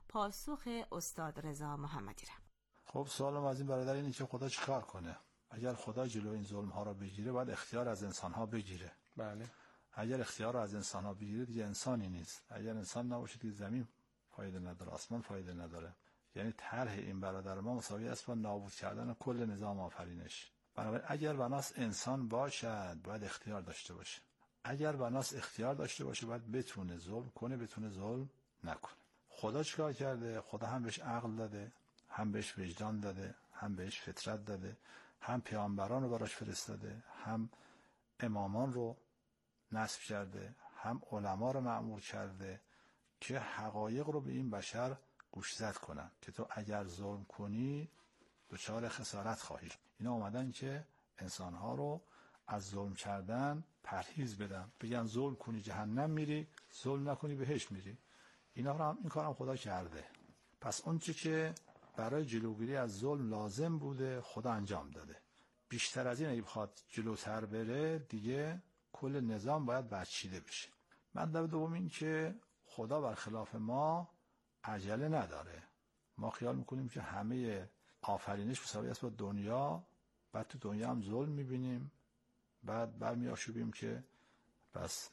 پاسخ استاد رضا محمدی را. خب سوالم از این برادر اینه که خدا چیکار کنه؟ اگر خدا جلو این ظلم ها را بگیره باید اختیار از انسان ها بگیره. بله. اگر اختیار را از انسان ها بگیره دیگه انسانی نیست. اگر انسان نباشه دیگه زمین فایده نداره، آسمان فایده نداره. یعنی طرح این برادر ما مساوی است با نابود کردن کل نظام آفرینش. بنابراین اگر بناست انسان باشد باید اختیار داشته باشه. اگر بناست اختیار داشته باشه باید بتونه ظلم کنه، بتونه ظلم نکنه. خدا چیکار کرده؟ خدا هم بهش عقل داده، هم بهش وجدان داده، هم بهش فطرت داده، هم پیامبران رو براش فرستاده، هم امامان رو نصب کرده، هم علما رو مأمور کرده که حقایق رو به این بشر گوشزد کنن که تو اگر ظلم کنی دچار خسارت خواهی شد. اینا اومدن که انسانها رو از ظلم کردن پرهیز بدن، بگن ظلم کنی جهنم میری، ظلم نکنی بهشت میری. اینا رو هم این کارم خدا کرده. پس اون چی که برای جلوگیری از ظلم لازم بوده خدا انجام داده. بیشتر از این اگه بخواد جلوتر بره دیگه کل نظام باید برچیده بشه. مطلب دوم این که خدا برخلاف ما عجله نداره. ما خیال میکنیم که همه آفرینش مساوی است با دنیا، بعد تو دنیا هم ظلم میبینیم، بعد برمی آشوبیم که بس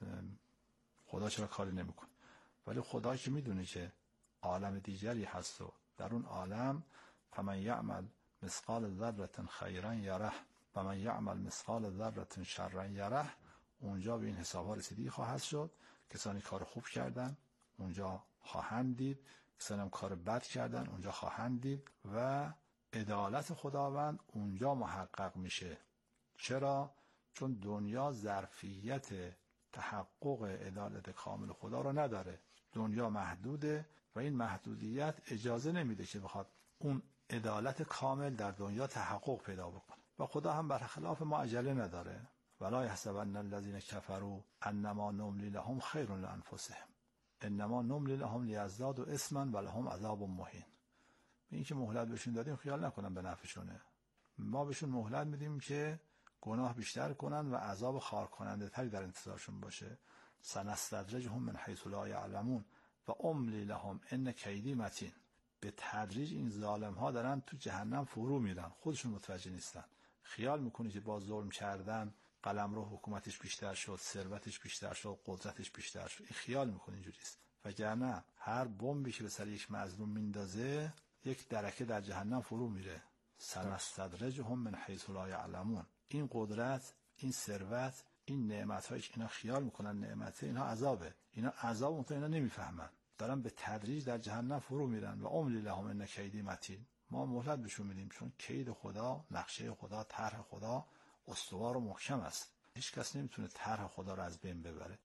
خدا چرا کاری نمیکنه. ولی خدا که میدونه که عالم دیگری هست و در اون عالم فمن یعمل مثقال ذره خیرا یره و من یعمل مثقال ذره شرا یره، اونجا به این حساب‌ها رسیدگی خواهد شد. کسانی کار خوب کردن اونجا خواهند دید، کسانی هم کار بد کردن اونجا خواهند دید و عدالت خداوند اونجا محقق میشه. چرا؟ چون دنیا ظرفیت تحقق عدالت کامل خدا رو نداره. دنیا محدوده و این محدودیت اجازه نمیده که بخواد اون عدالت کامل در دنیا تحقق پیدا بکنه. و خدا هم برخلاف ما عجله نداره. ولا یحسبن الذین کفروا انما نملی لهم خیر لانفسهم انما نملی لهم لیزدادوا اثما ولهم عذاب مهین. این که مهلت بهشون دادیم خیال نکنن به نفعشونه. ما بهشون مهلت میدیم که گناه بیشتر کنن و عذاب خار کننده تری در انتظارشون باشه. سنستدرجهم من حیث لا یعلمون و املی لهم ان کیدی متین. به تدریج این ظالم ها دارن تو جهنم فرو میرن، خودشون متوجه نیستن. خیال میکنی که با ظلم کردن قلمرو حکومتش بیشتر شد، ثروتش بیشتر شد، قدرتش بیشتر شد. این خیال میکنه اینجوریست. وگرنه هر بمبی که به سر یک مظلوم میندازه یک درکه در جهنم فرو میره. سنستدرجهم من حیث لا یعلمون. این قدرت، این ثروت، این نعمت‌هایی که اینا خیال میکنن نعمته، اینا عذابه. اینا عذاب اونطور اینا نمیفهمن. دارن به تدریج در جهنم فرو میرن و املی لهم ان کیدی متین. ما مهلت بهشون میدیم چون کید خدا، نقشه خدا، طرح خدا استوار و محکم است. هیچ کس نمیتونه طرح خدا رو از بین ببره.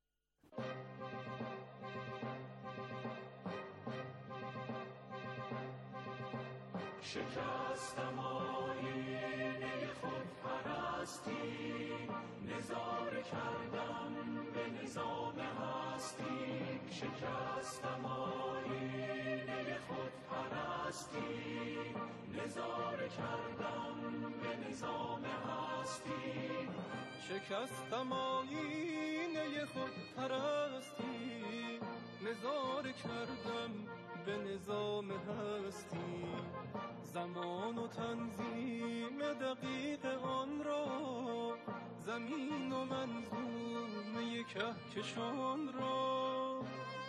شکستم آیینه خودپرستی، نظاره کردم به نظام هستی. شکستم آیینه خودپرستی، نظاره کردم به نظام هستی. شکستم آیینه خودپرستی، نظاره کردم به نظام هستی. زمان و تنظیم دقیق آن را، زمین و منظومه کهکشان را.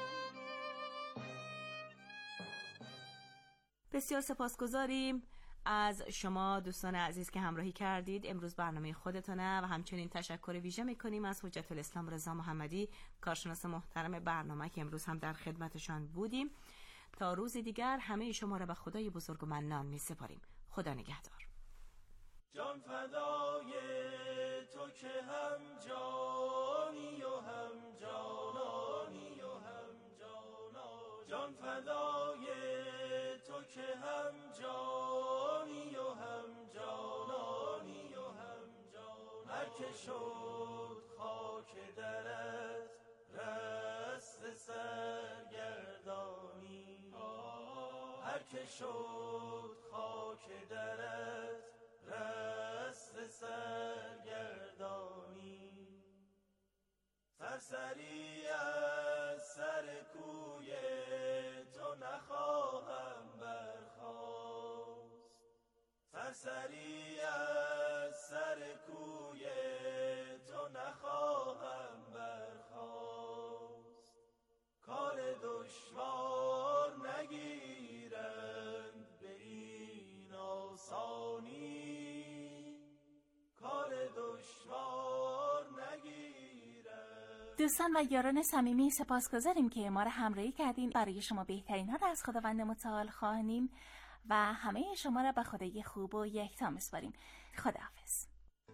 بسیار سپاسگزاریم از شما دوستان عزیز که همراهی کردید. امروز برنامه خودتونه و همچنین تشکر ویژه میکنیم از حجت الاسلام رضا محمدی، کارشناس محترم برنامه که امروز هم در خدمتشان بودیم. تا روز دیگر همه شما را به خدای بزرگ و منان می سپاریم. خدا نگهدار. جان فدای تو که هم جانی و هم جانانی و هم جانانی. جان فدای تو که هم جانی و هم جانانی و هم جانانی. هر که شد خاک درت رست سرگردانی، هر که شد خاک درت رست سرگردانی. سرسری از سر کوی تو نخواهد اثری از سر کوی تو نخواهم برخاست. کار دشوار نگیرند به این آسانی، کار دشوار نگیرند. دوستان و یاران صمیمی، سپاسگزاریم که ما را همراهی کردین. برای شما بهترین ها را از خداوند متعال خواهیم و همه شما را به خدای خوب و یکتا می‌سپاریم. خداحافظ.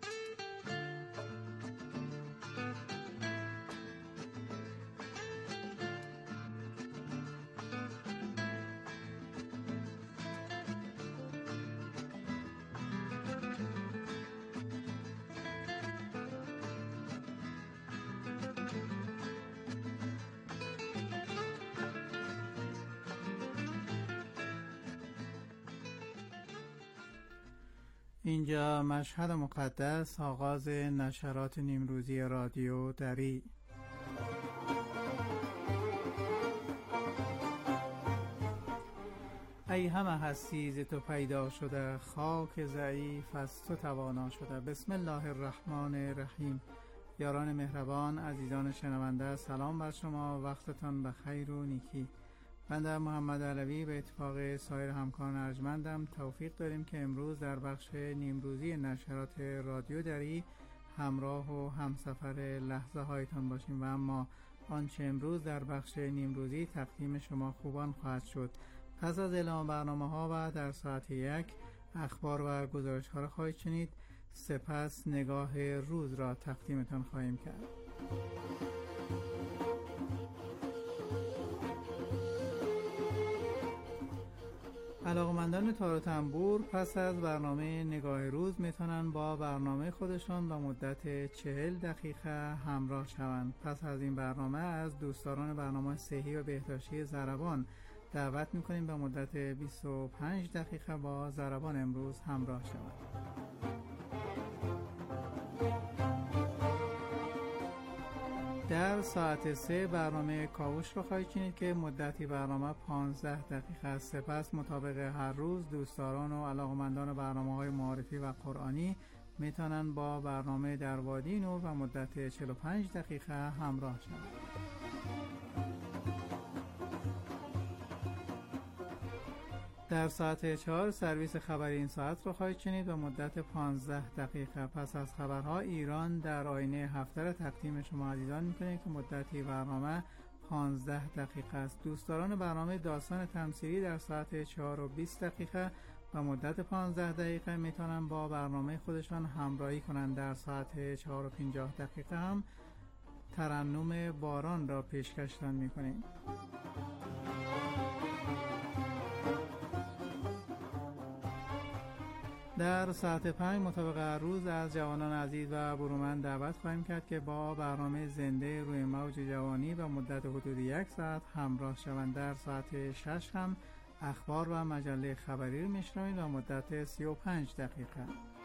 اینجا مشهد مقدس، آغاز نشرات نیمروزی رادیو دری. ای همه هستی ز تو پیدا شده، خاک ضعیف از تو توانا شده. بسم الله الرحمن الرحیم. یاران مهربان، عزیزان شنونده، سلام بر شما، وقتتان بخیر و نیکی. بنده محمد علوی به اتفاق سایر همکاران ارجمندم توفیق داریم که امروز در بخش نیمروزی نشرات رادیو دری همراه و همسفر لحظه هایتان باشیم و اما آنچه امروز در بخش نیمروزی تقدیم شما خوبان خواهد شد. پس از اعلام برنامه ها و در ساعت 1 اخبار و گزارش ها را خواهید شنید. سپس نگاه روز را تقدیمتان خواهیم کرد. علاقمندان تار و تنبور پس از برنامه نگاه روز میتونن با برنامه خودشان به مدت 40 دقیقه همراه شوند. پس از این برنامه از دوستداران برنامه صحی و بهداشتی ضربان دعوت میکنیم به مدت 25 دقیقه با ضربان امروز همراه شوند. در ساعت 3 برنامه کاوش رو خواهید شنید که مدتی برنامه 15 دقیقه است. سپس مطابق هر روز دوستداران و علاقمندان برنامه‌های معارفی و قرآنی میتونن با برنامه در وادی نور و مدت 45 دقیقه همراه شوند. در ساعت 4 سرویس خبری این ساعت رو خواهید شنید به مدت 15 دقیقه. پس از خبرها ایران در آینه هفته را تقدیم شما عزیزان میکنه که مدتی برنامه 15 دقیقه است. دوستداران برنامه داستان تمثیلی در ساعت 4 و 20 دقیقه و مدت 15 دقیقه میتونن با برنامه خودشان همراهی کنند. در ساعت 4 و 50 دقیقه هم ترنم باران را پیشکشتن میکنیم. در ساعت 5 مطابق هر روز از جوانان عزیز و برومند دعوت خواهیم کرد که با برنامه زنده روی موج جوانی و مدت حدود 1 ساعت همراه شوند. در ساعت 6 هم اخبار و مجله خبری رو میشنوید و مدت 35 دقیقه.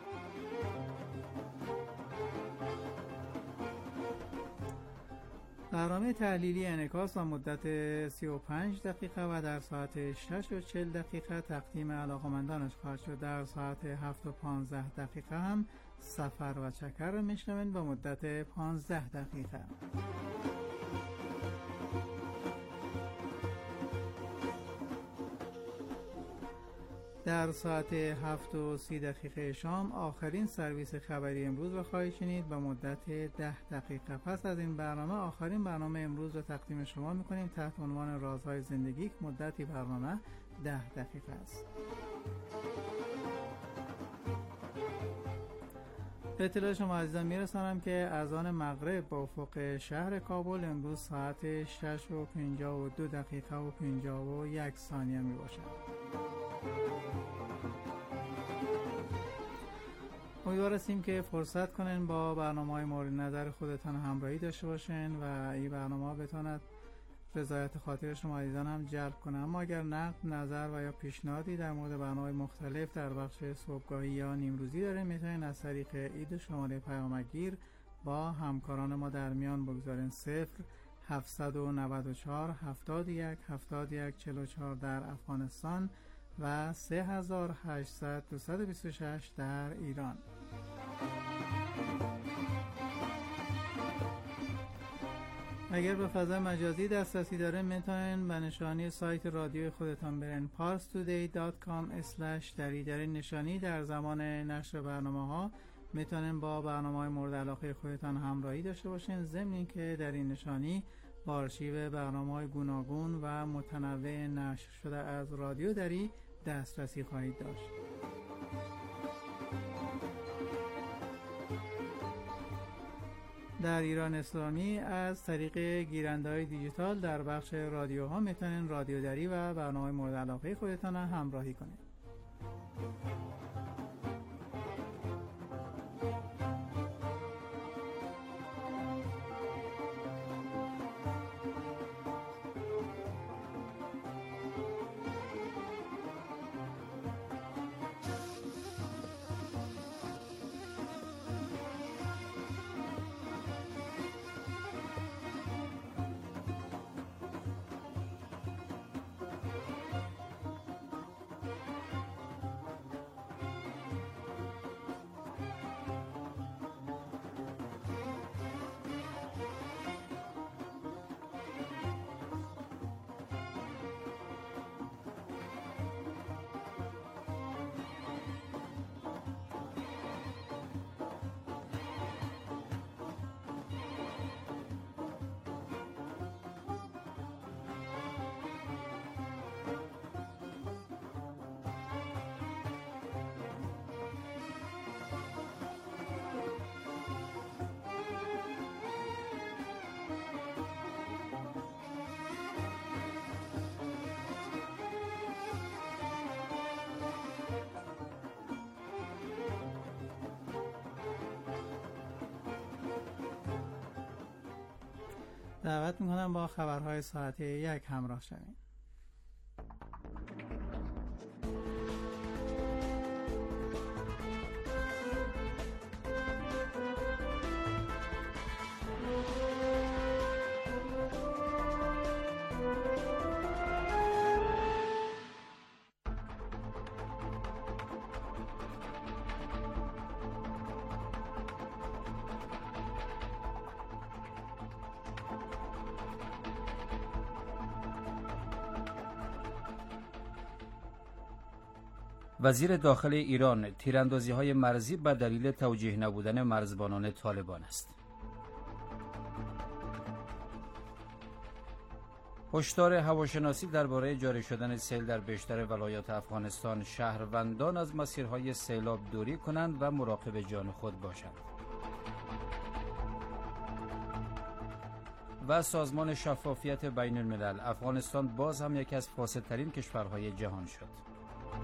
برنامه تحلیلی انعکاس و مدت 35 دقیقه و در ساعت 6 و 40 دقیقه تقدیم علاقمندانش خواهد شد. در ساعت 7 و 15 دقیقه هم سفر و چکر رو میشنوید با مدت 15 دقیقه. در ساعت 7 و 30 دقیقه شام آخرین سرویس خبری امروز را خواهید شنید به مدت 10 دقیقه. پس از این برنامه آخرین برنامه امروز را تقدیم شما میکنیم تحت عنوان رازهای زندگی که مدتی برنامه 10 دقیقه است. به اطلاع شما عزیزان میرسانم که اذان مغرب با افق شهر کابل امروز ساعت 6 و 52 دقیقه و 51 ثانیه می باشد. امیدوار هستیم که فرصت کنین با برنامه‌های مورد نظر خودتان همراهی داشته باشین و این برنامه بتواند رضایت خاطر شما عزیزان هم جلب کنه. اما اگر نقد، نظر و یا پیشنهادی در مورد برنامه‌های مختلف در بخش صبحگاهی یا نیمروزی دارین میتونین از طریق ایده شماره پیامگیر با همکاران ما در میان بگذارین. 0794 71 71 44 در افغانستان و 3800-226 در ایران. اگر به فضای مجازی دسترسی داره میتونین به نشانی سایت رادیوی خودتان برین parstoday.com/dari. در این نشانی در زمان نشر برنامه ها میتونین با برنامه های مورد علاقه خودتان همراهی داشته باشین، ضمن اینکه در این نشانی با آرشیو برنامه های گوناگون و متنوع نشر شده از رادیو دری دسترسی خواهید داشت. در ایران اسلامی از طریق گیرنده‌های دیجیتال در بخش رادیوها میتونین رادیو دری و برنامه مورد علاقه خودتان همراهی کنید. دعوت میکنم با خبرهای ساعت 1 همراه شوید. وزیر داخل ایران: تیراندازی‌های مرزی به دلیل توجیه نبودن مرزبانان طالبان است. هشدار هواشناسی درباره جاری شدن سیل در بیشتر ولایات افغانستان. شهروندان از مسیرهای سیلاب دوری کنند و مراقب جان خود باشند. و سازمان شفافیت بین الملل: افغانستان باز هم یکی از فاسدترین کشورهای جهان شد.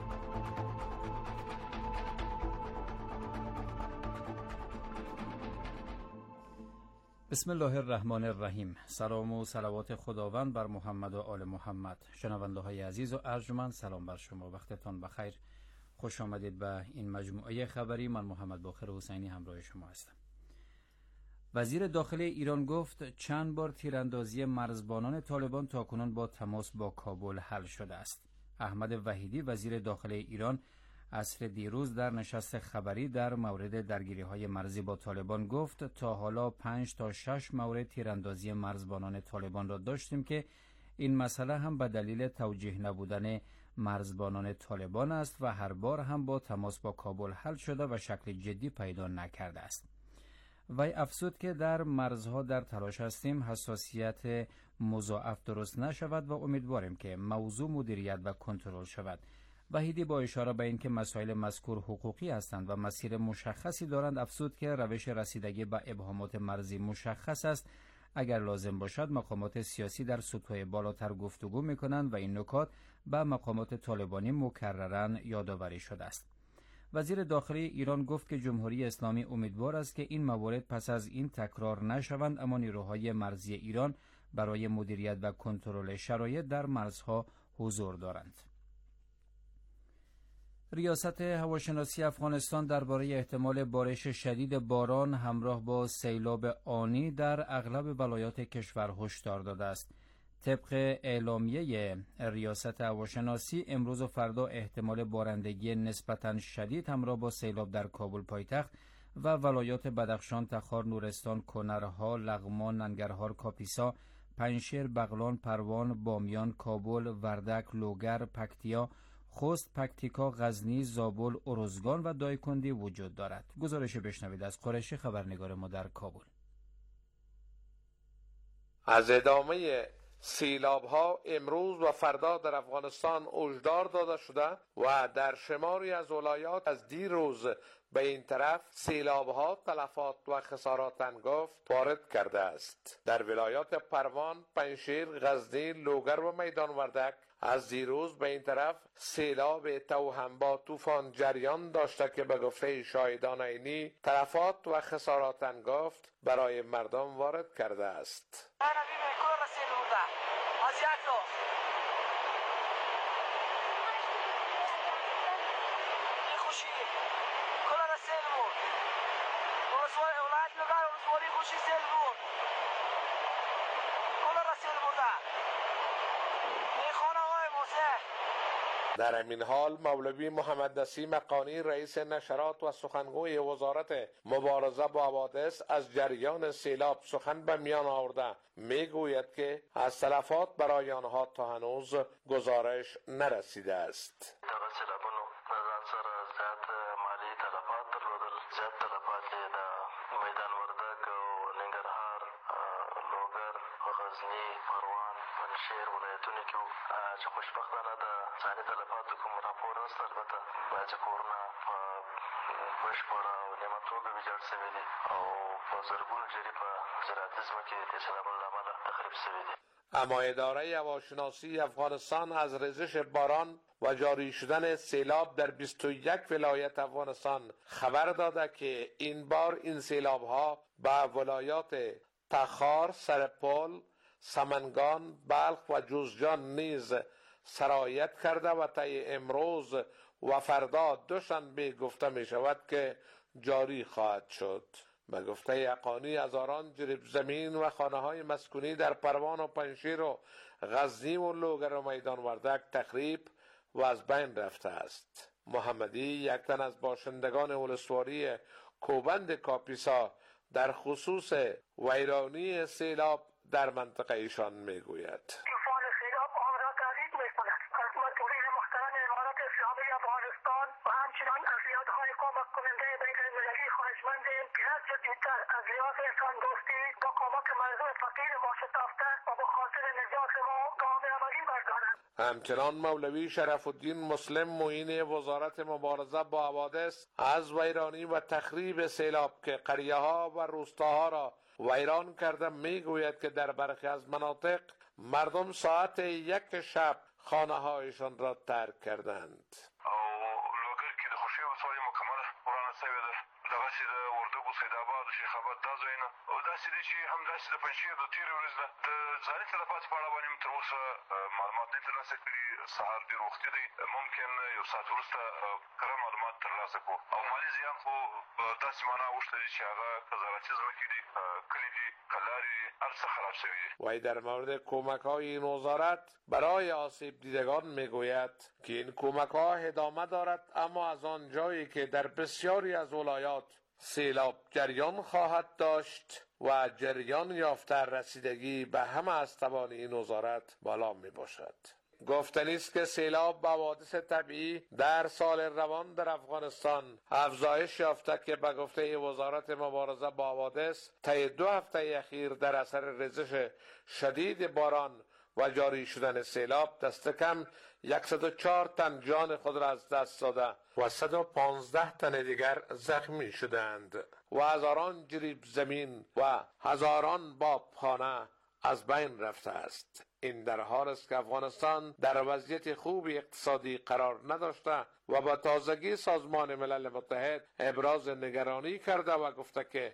بسم الله الرحمن الرحیم. سلام و صلوات خداوند بر محمد و آل محمد. شنونده های عزیز و ارجمند، سلام بر شما، وقتتان بخیر. خوش آمدید به این مجموعه خبری. من محمد باقر حسینی همراه شما هستم. وزیر داخلی ایران گفت چند بار تیراندازی مرزبانان طالبان تاکنون با تماس با کابل حل شده است. احمد وحیدی وزیر داخلی ایران عصر دیروز در نشست خبری در مورد درگیری‌های مرزی با طالبان گفت تا حالا 5 تا 6 مورد تیراندازی مرزبانان طالبان را داشتیم که این مسئله هم به دلیل توجیه نبودن مرزبانان طالبان است و هر بار هم با تماس با کابل حل شده و شکل جدی پیدا نکرده است. وی افزود که در مرزها در تلاش هستیم حساسیت مضاعف درست نشود و امیدواریم که موضوع مدیریت و کنترل شود. وحیدی با اشاره به اینکه مسائل مذکور حقوقی هستند و مسیر مشخصی دارند افزود که روش رسیدگی به ابهامات مرزی مشخص است. اگر لازم باشد مقامات سیاسی در سطوح بالاتر گفتگو می‌کنند و این نکات به مقامات طالبانی مکرراً یادآوری شده است. وزیر داخلی ایران گفت که جمهوری اسلامی امیدوار است که این موارد پس از این تکرار نشوند، اما نیروهای مرزی ایران برای مدیریت و کنترل شرایط در مرزها حضور دارند. ریاست هواشناسی افغانستان درباره احتمال بارش شدید باران همراه با سیلاب آنی در اغلب ولایات کشور هشدار داده است. طبق اعلامیه ریاست هواشناسی امروز و فردا احتمال بارندگی نسبتاً شدید همراه با سیلاب در کابل پایتخت و ولایات بدخشان، تخار، نورستان، کنرها، لغمان، ننگرهار، کاپیسا، پنجشیر، بغلان، پروان، بامیان، کابل، وردک، لوگر، پکتیا، خوست، پکتیکا، غزنی، زابل، ارزگان و دایکندی وجود دارد. گزارش بشنوید از قریشی، خبرنگار ما در کابل. از ادامه سیلاب‌ها امروز و فردا در افغانستان هشدار داده شده و در شماری از ولایات از دیروز به این طرف سیلاب‌ها تلفات و خسارات هنگفت وارد کرده است. در ولایات پروان، پنجشیر، غزنی، لوگر و میدان وردک از دیروز به این طرف سیلاب توأم با طوفان جریان داشته که به گفته شاهدان عینی تلفات و خسارات هنگفت برای مردم وارد کرده است. در همین حال مولوی محمد نسیم حقانی رئیس نشرات و سخنگوی وزارت مبارزه با حوادث از جریان سیلاب سخن به میان آورده میگوید که از تلفات برای آنها تا هنوز گزارش نرسیده است. شهر ولایتونه کې چې خوشبختانه د ځاني تلفاتو کوم راپور نشته، البته بعضې کورونه په بشپړه او نیمه توګه ویجاړ شوي دي او په زرګونو جري په زراعتي ځمکې د سیلابونو له امله تخریب شوي دي. اما اداره هواشناسی افغانستان از ریزش باران و جاری شدن سیلاب در 21 ولایت افغانستان خبر داده که این بار این سیلاب‌ها به ولایات تخار، سرپل، سمنگان، بلخ و جوزجان نیز سرایت کرده و طی امروز و فردا دوشنبه گفته می شود که جاری خواهد شد. به گفته حقانی هزاران جریب زمین و خانه های مسکونی در پروان و پنجشیر و غزنی و لوگر و میدان وردک تخریب و از بین رفته است. محمدی، یک تن از باشندگان ولسوالی کوبند کاپیسا، در خصوص ویرانی سیلاب در منطقه ایشان میگوید. طوفان سیلاب آن را تهدید می‌کند. از مسئولین محترم امارات اسلامی افغانستان و همچنان از نهادهای کمک کننده بین‌المللی خواهشمندیم که هر چه زودتر از لحاظ انسان دوستی با کمک مردم فقیر ما شتافته و به خاطر نجات ما گام عملی بردارند. همچنان مولوی شرف الدین مسلم معین وزارت مبارزه با حوادث از ویرانی و تخریب سیلاب که قریه‌ها و روستاها را ویران کرده میگوید که در برخی از مناطق مردم ساعت 1 شب خانه هایشان را ترک کردند. لوگر کې د خوشي وسایل مکمله ورانه شوې ده. دغه چې د وردګو، سیدآباد، شیخ آباد دا ځایونه او داسې دي چې همداسې د پنجشیر د تېرې ورځې ده د ځاني تلفاتو په اړه باندې تر اوسه معلومات نه ترلاسه کړي. سهار ډېر وختي دی، ممکن یو ساعت وروسته کره معلومات ترلاسه کړو او مالي زیان خو داسې معنا اوښته دي چې هغه که زراعتي ځمکې دي، کلي دي، کلارې دي، هر څه خراب شوي دي. وی در مورد کمک‌های این وزارت برای آسیب دیدگان میگوید که این کمک‌ها ادامه دارد، اما از آن جایی که در بسیاری از ولایات سیلاب جریان خواهد داشت و جریان یافته رسیدگی به همه اسطبان این وزارت بالا می باشد. گفتنی است که سیلاب به حوادث طبیعی در سال روان در افغانستان افزایش یافته که به گفته وزارت مبارزه با حوادث طی 2 هفته اخیر در اثر ریزش شدید باران و جاری شدن سیلاب دست کم 104 تن جان خود را از دست داده و 115 تن دیگر زخمی شدند و هزاران جریب زمین و هزاران بابخانه از بین رفته است. این در حال است که افغانستان در وضعیت خوب اقتصادی قرار نداشته و با تازگی سازمان ملل متحد ابراز نگرانی کرده و گفته که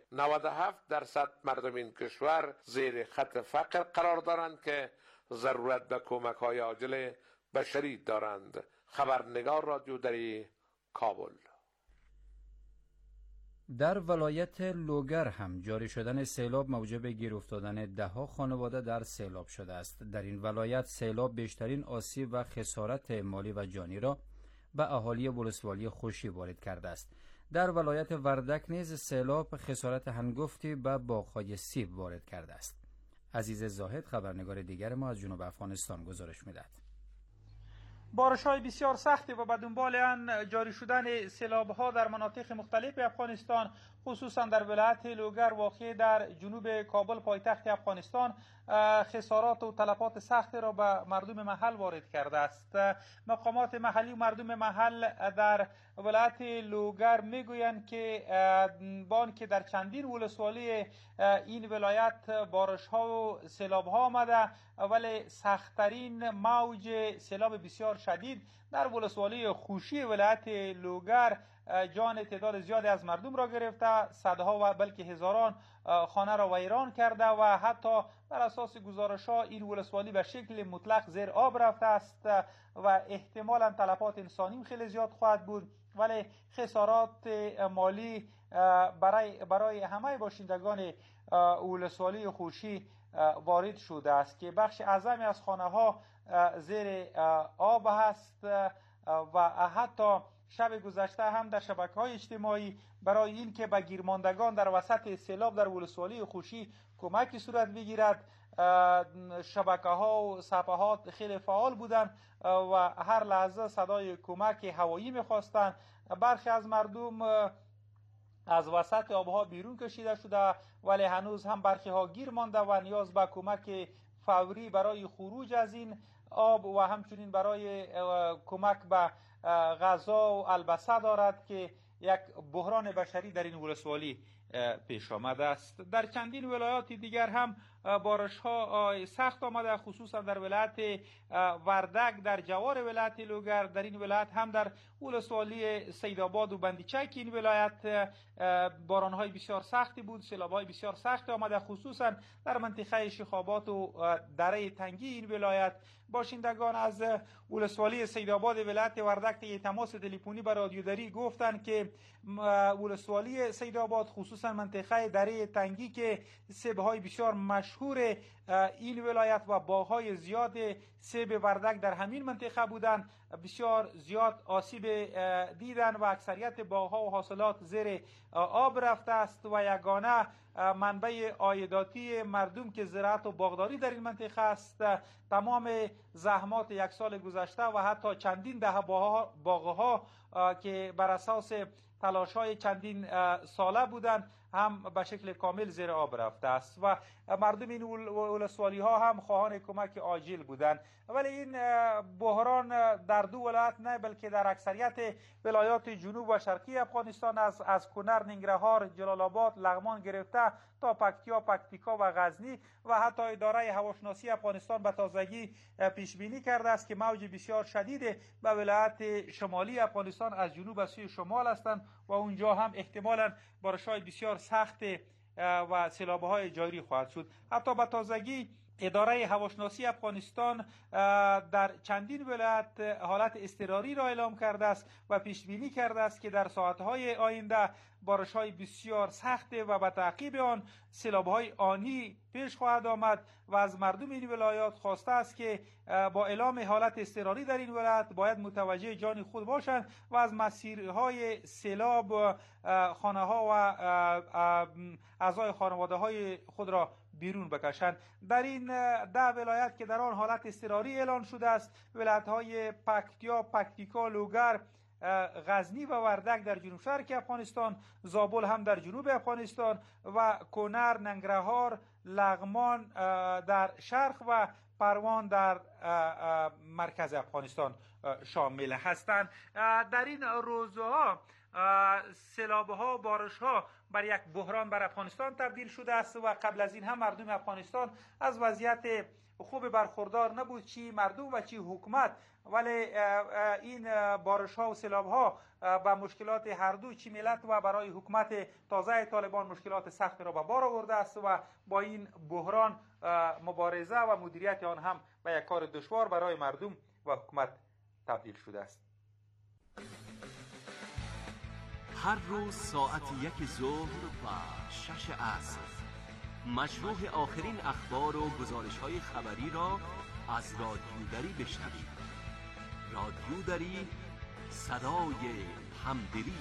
97% مردم این کشور زیر خط فقر قرار دارند که ضرورت به کمک‌های عاجل بشری دارند. خبرنگار رادیو دری، کابل. در ولایت لوگر هم جاری شدن سیلاب موجب گیر افتادن ده‌ها خانواده در سیلاب شده است. در این ولایت سیلاب بیشترین آسیب و خسارت مالی و جانی را به اهالی ولسوالی خوشی وارد کرده است. در ولایت وردک نیز سیلاب خسارت هنگفتی به باغ‌های سیب وارد کرده است. عزیز زاهد خبرنگار دیگر ما از جنوب افغانستان گزارش می‌دهد. بارش‌های بسیار سختی و به دنبال آن جاری شدن سیلاب‌ها در مناطق مختلف افغانستان، خصوصا در ولایت لوگر واقع در جنوب کابل پایتخت افغانستان، خسارات و تلفات سختی را به مردم محل وارد کرده است. مقامات محلی و مردم محل در ولایت لوگر میگویند که با آنکه در چندین ولسوالی این ولایت بارش‌ها و سیلاب‌ها آمده، ولی سخت‌ترین موج سیلاب بسیار شدید در ولسوالی خوشی ولایت لوگر جان تعداد زیادی از مردم را گرفته، صدها و بلکه هزاران خانه را ویران کرده و حتی بر اساس گزارش‌ها این ولسوالی به شکل مطلق زیر آب رفته است و احتمالاً تلفات انسانی خیلی زیاد خواهد بود، ولی خسارات مالی برای همه باشندگان ولسوالی خوشی وارد شده است که بخش اعظمی از خانه‌ها زیر آب هست و حتی شب گذشته هم در شبکه‌های اجتماعی برای این که به گیرماندگان در وسط سیلاب در ولسوالی خوشی کمکی صورت بگیرد، شبکه‌ها و صفحات خیلی فعال بودند و هر لحظه صدای کمک هوایی می‌خواستند. برخی از مردم از وسط آبها بیرون کشیده شده، ولی هنوز هم برخی ها گیر مانده و نیاز به کمک فوری برای خروج از این آب و همچنین برای کمک به غذا و البسه دارد که یک بحران بشری در این ولسوالی پیش آمده است. در چندین ولایات دیگر هم بارش ها سخت آمده، خصوصا در ولایت وردک در جوار ولایت لوگر، در این ولایت هم در ولسوالی سیدآباد و بندیچک این ولایت باران های بسیار سختی بود، سیلاب های بسیار سخت آمده، خصوصا در منطقه شیخاباد و دره تنگی این ولایت. باشندگان از ولسوالی سیدآباد ولایت وردک طی تماس تلفنی با رادیوداری گفتند که ولسوالی سیدآباد خصوصا منطقه دره تنگی که سیب‌های بسیار مشهور این ولایت و باغ‌های زیاد سیب وردک در همین منطقه بودند، بسیار زیاد آسیب دیدن و اکثریت باغ‌ها و حاصلات زیر آب رفته است و یگانه منبع عایداتی مردم که زراعت و باغداری در این منطقه است تمام زحمات یک سال گذشته و حتی چندین دهه باغ‌ها که بر اساس تلاش‌های چندین ساله بودند هم به شکل کامل زیر آب رفته است و مردم این ولسوالی ها هم خواهان کمک عاجل بودند. ولی این بحران در دو ولایت نه بلکه در اکثریت ولایات جنوب و شرقی افغانستان از کنر، ننگرهار، جلال آباد، لغمان گرفته تا پکتیکا و غزنی و حتی اداره هواشناسی افغانستان به تازگی پیش بینی کرده است که موج بسیار شدید به ولایت شمالی افغانستان از جنوب به سوی شمال هستند و اونجا هم احتمالاً بارش‌های بسیار سخت و سیلاب‌های جاری خواهد شد. حتی به تازگی اداره هواشناسی افغانستان در چندین ولایت حالت اضطراری را اعلام کرده است و پیش بینی کرده است که در ساعت‌های آینده بارش‌های بسیار سخت و به تعقیب آن سیلاب‌های آنی پیش خواهد آمد و از مردم این ولایات خواسته است که با اعلام حالت اضطراری در این ولایت باید متوجه جان خود باشند و از مسیرهای سیلاب خانه‌ها و اعضای خانواده‌های خود را بیرون بکشند. در این 10 ولایت که در آن حالت اضطراری اعلان شده است، ولایت‌های پکتیکا، لوگر، غزنی و وردک در جنوب شرق افغانستان، زابل هم در جنوب افغانستان و کنر، ننگرهار، لغمان در شرق و پروان در مرکز افغانستان شامل هستند. در این روزها سیلاب‌ها، بارش‌ها بر یک بحران بر افغانستان تبدیل شده است و قبل از این هم مردم افغانستان از وضعیت خوب برخوردار نبود، چی مردم و چی حکومت، ولی این بارش‌ها و سیلاب‌ها با مشکلات هر دو چی ملت و برای حکومت تازه طالبان مشکلات سخت را به بار آورده است و با این بحران مبارزه و مدیریت آن هم به یک کار دشوار برای مردم و حکومت تبدیل شده است. هر روز ساعت 1 ظهر و 6 عصر مشروع آخرین اخبار و گزارش‌های خبری را از رادیو دری بشنوید. رادیو دری، صدای همدلی.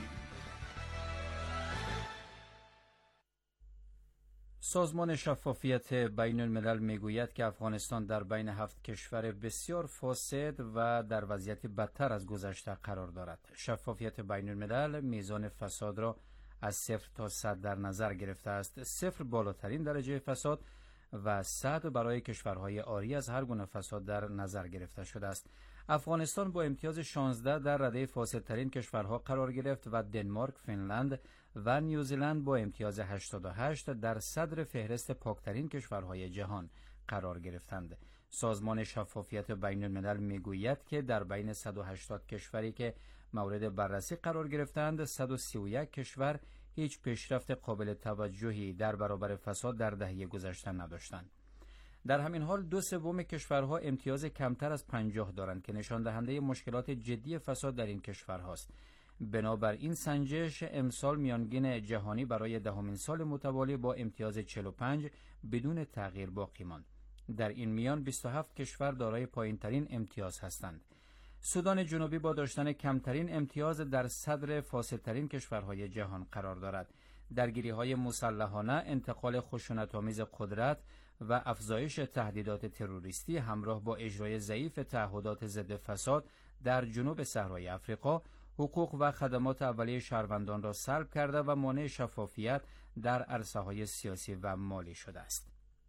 سازمان شفافیت بین الملل میگوید که افغانستان در بین 7 کشور بسیار فاسد و در وضعیت بدتر از گذشته قرار دارد. شفافیت بین الملل میزان فساد را از 0 تا 100 در نظر گرفته است. 0 بالاترین درجه فساد و 100 برای کشورهای عاری از هر گونه فساد در نظر گرفته شده است. افغانستان با امتیاز 16 در رده فاسدترین کشورها قرار گرفت و دنمارک، فنلند و نیوزیلند با امتیاز 88 در صدر فهرست پاکترین کشورهای جهان قرار گرفتند. سازمان شفافیت بین الملل میگوید که در بین 180 کشوری که مورد بررسی قرار گرفتند، 131 کشور هیچ پیشرفت قابل توجهی در برابر فساد در دهه گذشته نداشتند. در همین حال 2/3 کشورها امتیاز کمتر از 50 دارند که نشان دهنده مشکلات جدی فساد در این کشورهاست. بنابر این سنجش امسال میانگین جهانی برای 10مین سال متوالی با امتیاز 45 بدون تغییر باقی ماند. در این میان 27 کشور دارای پایینترین امتیاز هستند. سودان جنوبی با داشتن کمترین امتیاز در صدر فاسدترین کشورهای جهان قرار دارد. درگیری‌های مسلحانه، انتقال خشونت‌آمیز قدرت و افزایش تهدیدات تروریستی همراه با اجرای ضعیف تعهدات ضد فساد در جنوب صحرای آفریقا حقوق و خدمات اولیه شهروندان را سلب کرده و مانع شفافیت در عرصه‌های سیاسی و مالی شده است.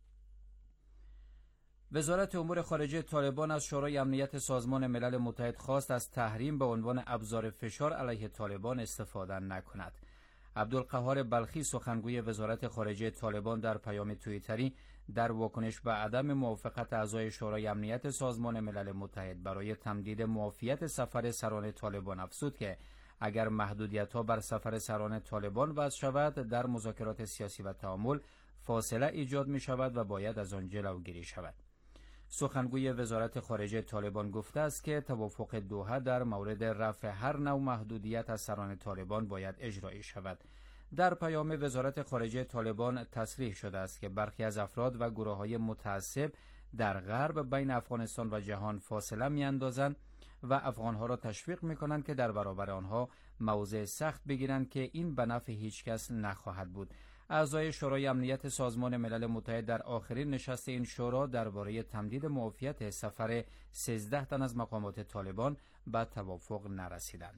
وزارت امور خارجه طالبان از شورای امنیت سازمان ملل متحد خواست از تحریم به عنوان ابزار فشار علیه طالبان استفاده نکند. عبدالقهار بلخی، سخنگوی وزارت خارجه طالبان، در پیام توییتری در واکنش به عدم موافقت اعضای شورای امنیت سازمان ملل متحد برای تمدید معافیت سفر سران طالبان افزود که اگر محدودیت‌ها بر سفر سران طالبان وضع شود، در مذاکرات سیاسی و تعامل فاصله ایجاد می شود و باید از آن جلوگیری شود. سخنگوی وزارت خارجه طالبان گفته است که توافق دوحه در مورد رفع هر نوع محدودیت از سران طالبان باید اجرایی شود. در پیام وزارت خارجه طالبان تصریح شده است که برخی از افراد و گروه‌های متعصب در غرب بین افغانستان و جهان فاصله می‌اندازند و افغان‌ها را تشویق می‌کنند که در برابر آنها موضع سخت بگیرند که این به نفع هیچ کس نخواهد بود. اعضای شورای امنیت سازمان ملل متحد در آخرین نشست این شورا درباره تمدید معافیت سفر 13 تن از مقامات طالبان به توافق نرسیدند.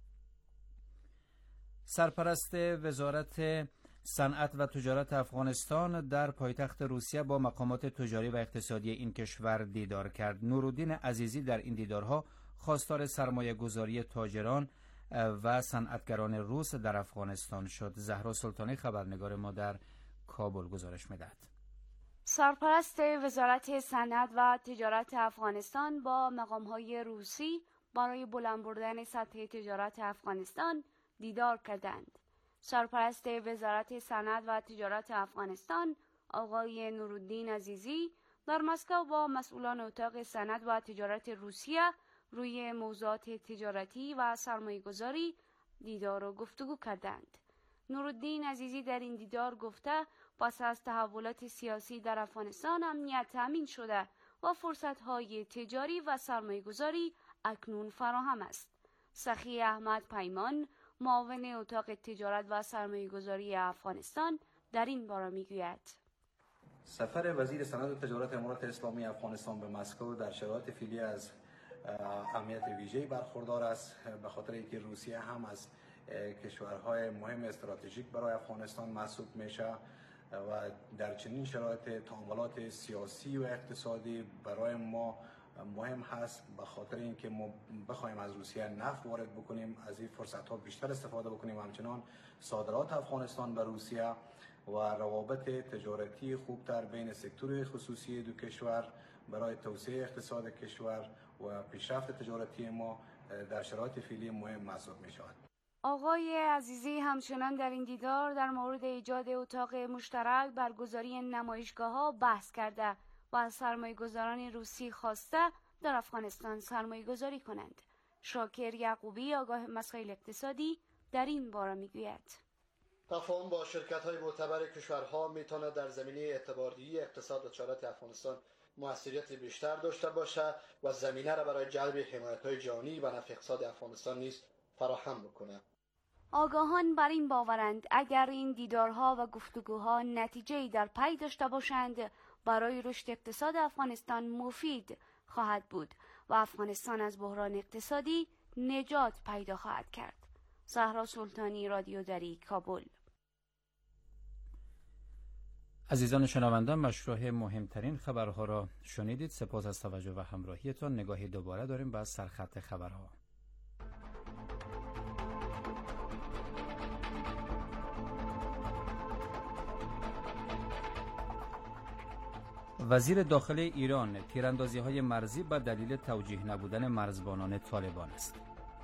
سرپرست وزارت صنعت و تجارت افغانستان در پایتخت روسیه با مقامات تجاری و اقتصادی این کشور دیدار کرد. نورالدین عزیزی در این دیدارها خواستار سرمایه گذاری تاجران و صنعتگران روس در افغانستان شد. زهرا سلطانی، خبرنگار ما در کابل، گزارش می‌دهد. سرپرست وزارت صنعت و تجارت افغانستان با مقام‌های روسی برای بلند بردن سطح تجارت افغانستان دیدار کردند. سرپرست وزارت صنعت و تجارت افغانستان آقای نورالدین عزیزی در مسکو با مسئولان اتاق صنعت و تجارت روسیه روی موضوعات تجارتی و سرمایه‌گذاری دیدار و گفتگو کردند. نورالدین عزیزی در این دیدار گفته پس از تحولات سیاسی در افغانستان امنیت تامین شده و فرصت‌های تجاری و سرمایه‌گذاری اکنون فراهم است. سخی احمد پیمان، معاون اتاق تجارت و سرمایه‌گذاری افغانستان، در این باره میگوید: سفر وزیر صنعت و تجارت امارات اسلامی افغانستان به مسکو در شرایط فعلی از اهمیت ویژه‌ای برخوردار است، به خاطر اینکه روسیه هم از کشورهای مهم استراتژیک برای افغانستان محسوب میشه و در چنین شرایط تعاملات سیاسی و اقتصادی برای ما مهم هست، به خاطر اینکه ما بخوایم از روسیه نفت وارد بکنیم، از این فرصت‌ها بیشتر استفاده بکنیم، همچنان صادرات افغانستان به روسیه و روابط تجارتی خوبتر بین سکتور خصوصی دو کشور برای توسعه اقتصاد کشور و پیشرفت تجارتی ما در شرایط فعلی مهم محسوب می شود. آقای عزیزی همچنان در این دیدار در مورد ایجاد اتاق مشترک برگزاری نمایشگاه‌ها بحث کرده و از سرمایه‌گذاران روسی خواسته در افغانستان سرمایه‌گذاری کنند. شاکر یعقوبی، آگاه مسائل اقتصادی، در این باره میگوید. تفاهم با شرکت‌های معتبر کشورها میتواند در زمینه اعتباردهی اقتصاد و تجارت افغانستان موثریت بیشتر داشته باشد و زمینه را برای جلب حمایت‌های جهانی و نفع اقتصاد افغانستان نیز فراهم بکند. آگاهان بر این باورند اگر این دیدارها و گفتگوها نتیجه‌ای در پی داشته باشند برای رشد اقتصاد افغانستان مفید خواهد بود و افغانستان از بحران اقتصادی نجات پیدا خواهد کرد. زهرا سلطانی، رادیو دری، کابل. عزیزان شنونده، مشروع مهمترین خبرها را شنیدید. سپاس از توجه و همراهیتان. نگاهی دوباره داریم به سرخط خبرها. وزیر داخلی ایران: تیراندازی‌های مرزی به دلیل توجیه نبودن مرزبانان طالبان است.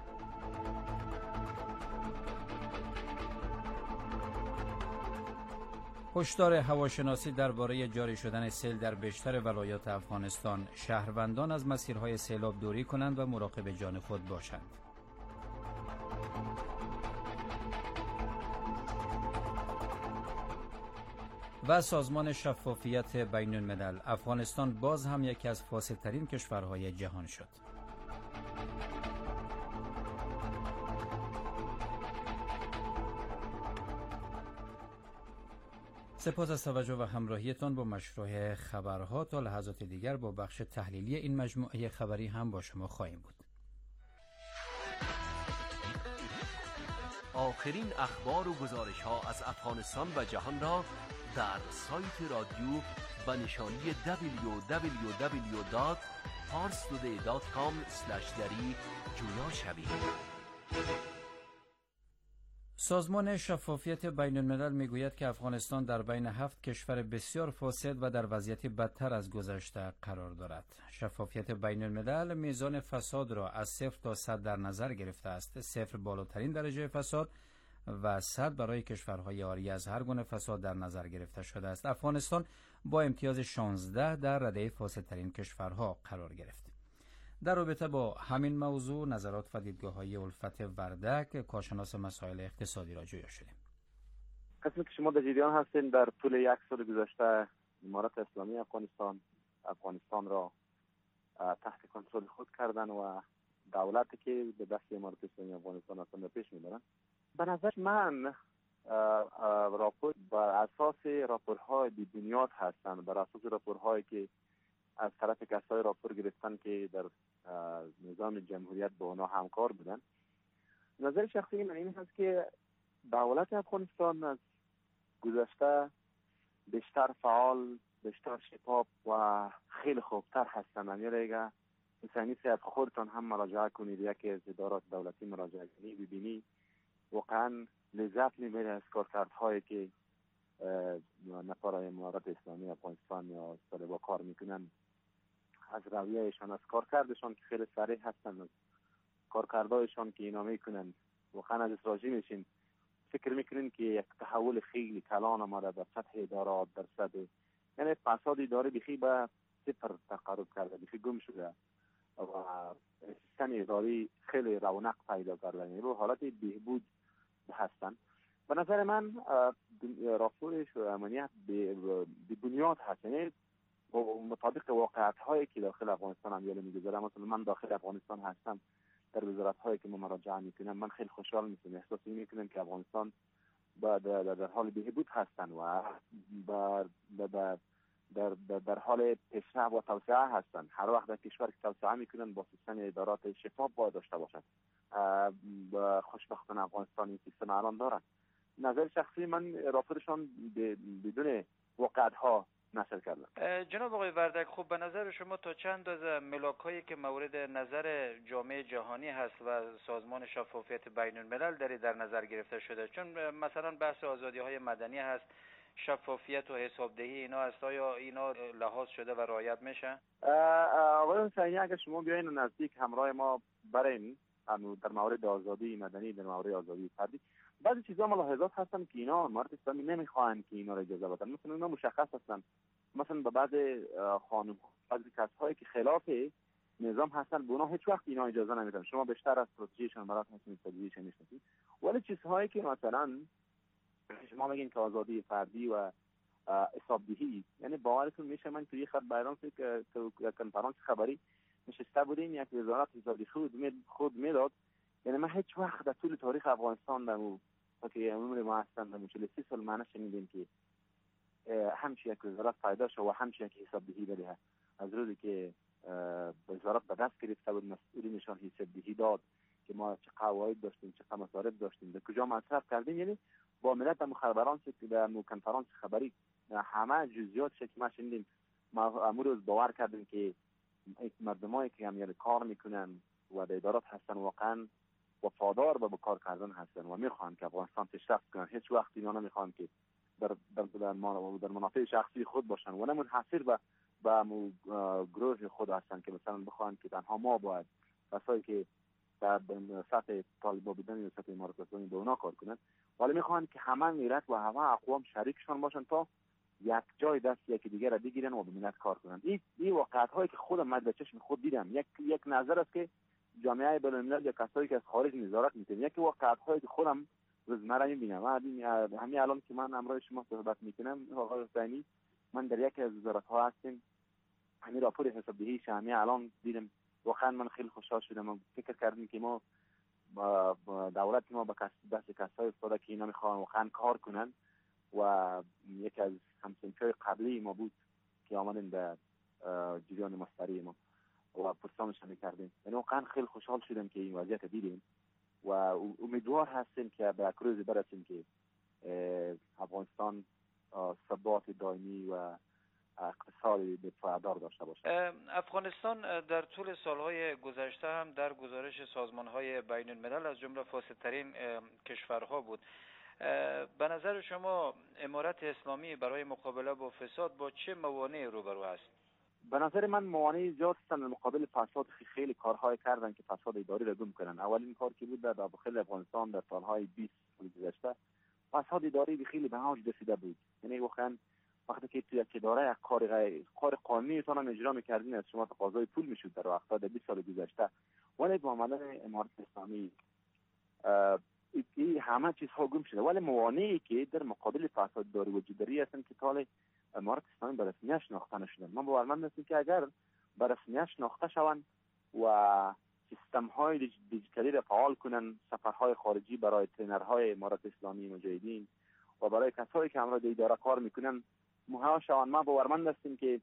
هشدار هواشناسی درباره جاری شدن سیل در بیشتر ولایات افغانستان: شهروندان از مسیرهای سیلاب دوری کنند و مراقب جان خود باشند. و سازمان شفافیت بین الملل: افغانستان باز هم یکی از فاسدترین کشورهای جهان شد. سپاس از توجه و همراهیتان با مشروع خبرها. تا لحظات دیگر با بخش تحلیلی این مجموعه خبری هم با شما خواهیم بود. آخرین اخبار و گزارش ها از افغانستان و جهان را در سایت رادیو با نشانی www.parstoday.com/dari جویا شوید. سازمان شفافیت بین الملل میگوید که افغانستان در بین 7 کشور بسیار فاسد و در وضعیت بدتر از گذشته قرار دارد. شفافیت بین الملل میزان فساد را از 0 تا 100 در نظر گرفته است. 0 بالاترین درجه فساد و 100 برای کشورهای عاری از هر گونه فساد در نظر گرفته شده است. افغانستان با امتیاز 16 در رده فاسدترین کشورها قرار گرفت. در رابطه با همین موضوع نظرات و دیدگاه‌های الفت وردک، کارشناس مسائل اقتصادی را جویا شدیم. قسمی که شما در جریان هستین، در طول 1 سال گذشته امارات اسلامی افغانستان را تحت کنترل خود کردن و دولتی که به دست امارات اسلامی افغانستان هستند پیش میبرند. به نظر من راپور بر اساس راپورهای بی بنیاد هستند، بر اساس راپورهایی که از طرف کسای راپور گرفتن که در نظام جمهوریت با اونا همکار بودن. نظر شخصی من این هست که دولت افغانستان از گذشته بیشتر فعال، بیشتر شفاف و خیلی خوبتر هستن. اگر انسانی از خودتان هم مراجعه کنید، یکی از ادارات دولتی مراجعه کنید، ببینید واقعا لذت میبرید از کارکردهایی که نفرای امارات اسلامی افغانستان یا طالبان کار میکنن، از رویهشان، از کارکردشان که خیلی صریح هستن، از کارکردهایشان که اینا میکنن واقعا از راضی میشین. فکر میکنین که یک تحول خیلی کلان آمده در سطح ادارات، در سطح یعنی فساد اداره بخی به 0 تقرب کرده، بخی گم شده و سیستم اداری خیلی رونق پیدا کرده، یعنی رو حالت بهبود هستن. به نظر من راپورش و امنیت بی بنیاد هست، یعنی مطابق واقعیت هایی که داخل افغانستان هم یاله میگذاره. مثلا من داخل افغانستان هستم، در وزارت هایی که ما مراجعه میکنم من خیلی خوشحال میشم، احساس میکنم که افغانستان در حال بهبود هستن و در حال پیشرفت و توسعه هستن. هر وقت در کشور که توسعه میکنن با سیستم ادارات شفاف باید داشته باشن. خوشبختانه افغانستان این سیستم الان دارن. نظر شخصی من راپورشان بدون واقعیت ها نشر کردن. جناب آقای وردک، خب به نظر شما تا چند اندازه ملاک‌هایی که مورد نظر جامعه جهانی هست و سازمان شفافیت بین الملل در نظر گرفته شده؟ چون مثلا بحث آزادی‌های مدنی هست، شفافیت و حسابدهی اینا هست، آیا اینا لحاظ شده و رعایت میشه؟ آقای حسینی، اگر شما بیاین نزدیک همراه ما برین در مورد آزادی مدنی، در مورد آزادی فردی، بعضی چیزا ملاحظات هستن که اینا امارات اسلامی نمیخوان که اینا رو اجازه بدن. مثلا اینا مشخص هستن، مثلا به بعض خانم، بعضی کسایی که خلاف نظام هستن به اونها هیچ وقت اینا اجازه نمیدن. شما بیشتر از استراتژیشون مرات میتونید استراتژیشون میشناسید، ولی چیزهایی که مثلا شما میگین که آزادی فردی و حسابدهی، یعنی باورتون میشه من توی خط بیان که یک کنفرانس خبری نشسته بودیم، یک وزارت حسابدهی خود میداد، یعنی من هیچ وقت در طول تاریخ افغانستان که عمر ما هستن در 43 سال معنی شنیدیم که همچی یک وزارت پیدا شد و همچی یک حسابدهی بده. از روزی که وزارت به دست گرفته بود مسئولینشان حسابدهی داد که ما چه قواعد داشتیم، چه مصارف داشتیم، به کجا مصرف کردیم، یعنی با ملت در مخابرات در کنفرانس خبری همه جزئیات که ما شنیدیم. ما امروز باور کردیم که مردمایی که هم کار میکنن و در ادارات هستن واقعا وفادار به کار کردن هستن و میخوان که افغانستان پیشرفت کنه. هیچ وقت اینا نمیخوان که در منافع شخصی خود باشن و نه منحصر به گروه خود هستن که مثلا بخوان که تنها ما باید کسایی که در سطح طالبان بودن یا سطح امارات اسلامی به اونا کار کنن، ولی میخوان که همه ملت و همه اقوام شریکشان باشن تا یک جای دست یکی دیگر را بگیرن و به ملت کار کنن. این واقعیت هایی که خودم من به چشم خود دیدم. یک نظر است که جامعه بین‌الملل یا کسایی که از خارج نظارت میکنن، یکی واقعیت هایی که خودم روزمره میبینم. همین الان که من امروز شما صحبت میکنم آقای حسینی، من در یکی از وزارت ها هستم، همین راپور حسابدهی همین الان دیدم، واقعا من خیلی خوشحال شدم و فکر کردیم که ما دولت ما به دست کسایی افتاده که اینا میخوان واقعا کار کنن و یکی از همسنفای قبلی ما بود که آمدن در جریان مستری ما و پرسانش میکردیم. یعنی واقعا خیلی خوشحال شدم که این وضعیت دیدیم و امیدوار هستیم که به روزی برسیم که افغانستان ثبات دائمی و اقتصادی پایدار داشته باشه. افغانستان در طول سالهای گذشته هم در گزارش سازمانهای بین الملل از جمله فاسدترین کشورها بود. به نظر شما امارت اسلامی برای مقابله با فساد با چه موانعی روبرو است؟ به نظر من موانعی زیاد هستند. مقابل فساد خیلی کارهای کردن که فساد اداری را گم کنن. اولین کار که بود در داخل افغانستان در سالهای 20 گذشته، فساد اداری خیلی به اوج رسیده بود. یعنی واقعا وقتی که تو یک اداره کار قانونی تون اجرا می‌کردین از شما تقاضای پول میشد در وقتا در 20 سال گذشته، ولی با آمدن امارت اسلامی همه چیزها گم شده. ولی موانعی که در مقابل فساد اداری وجود داری هستند که تا امارت اسلامی به رسمیت شناخته نشدن. من باورمند هستم که اگر به رسمیت شناخته شوند و سیستم‌های دیجیتالی را فعال کنن، سفرهای خارجی برای ترینرهای امارت اسلامی مجاهدین و برای کسایی که همراه اداره کار میکنن مهیا شوند، ما باورمند هستیم که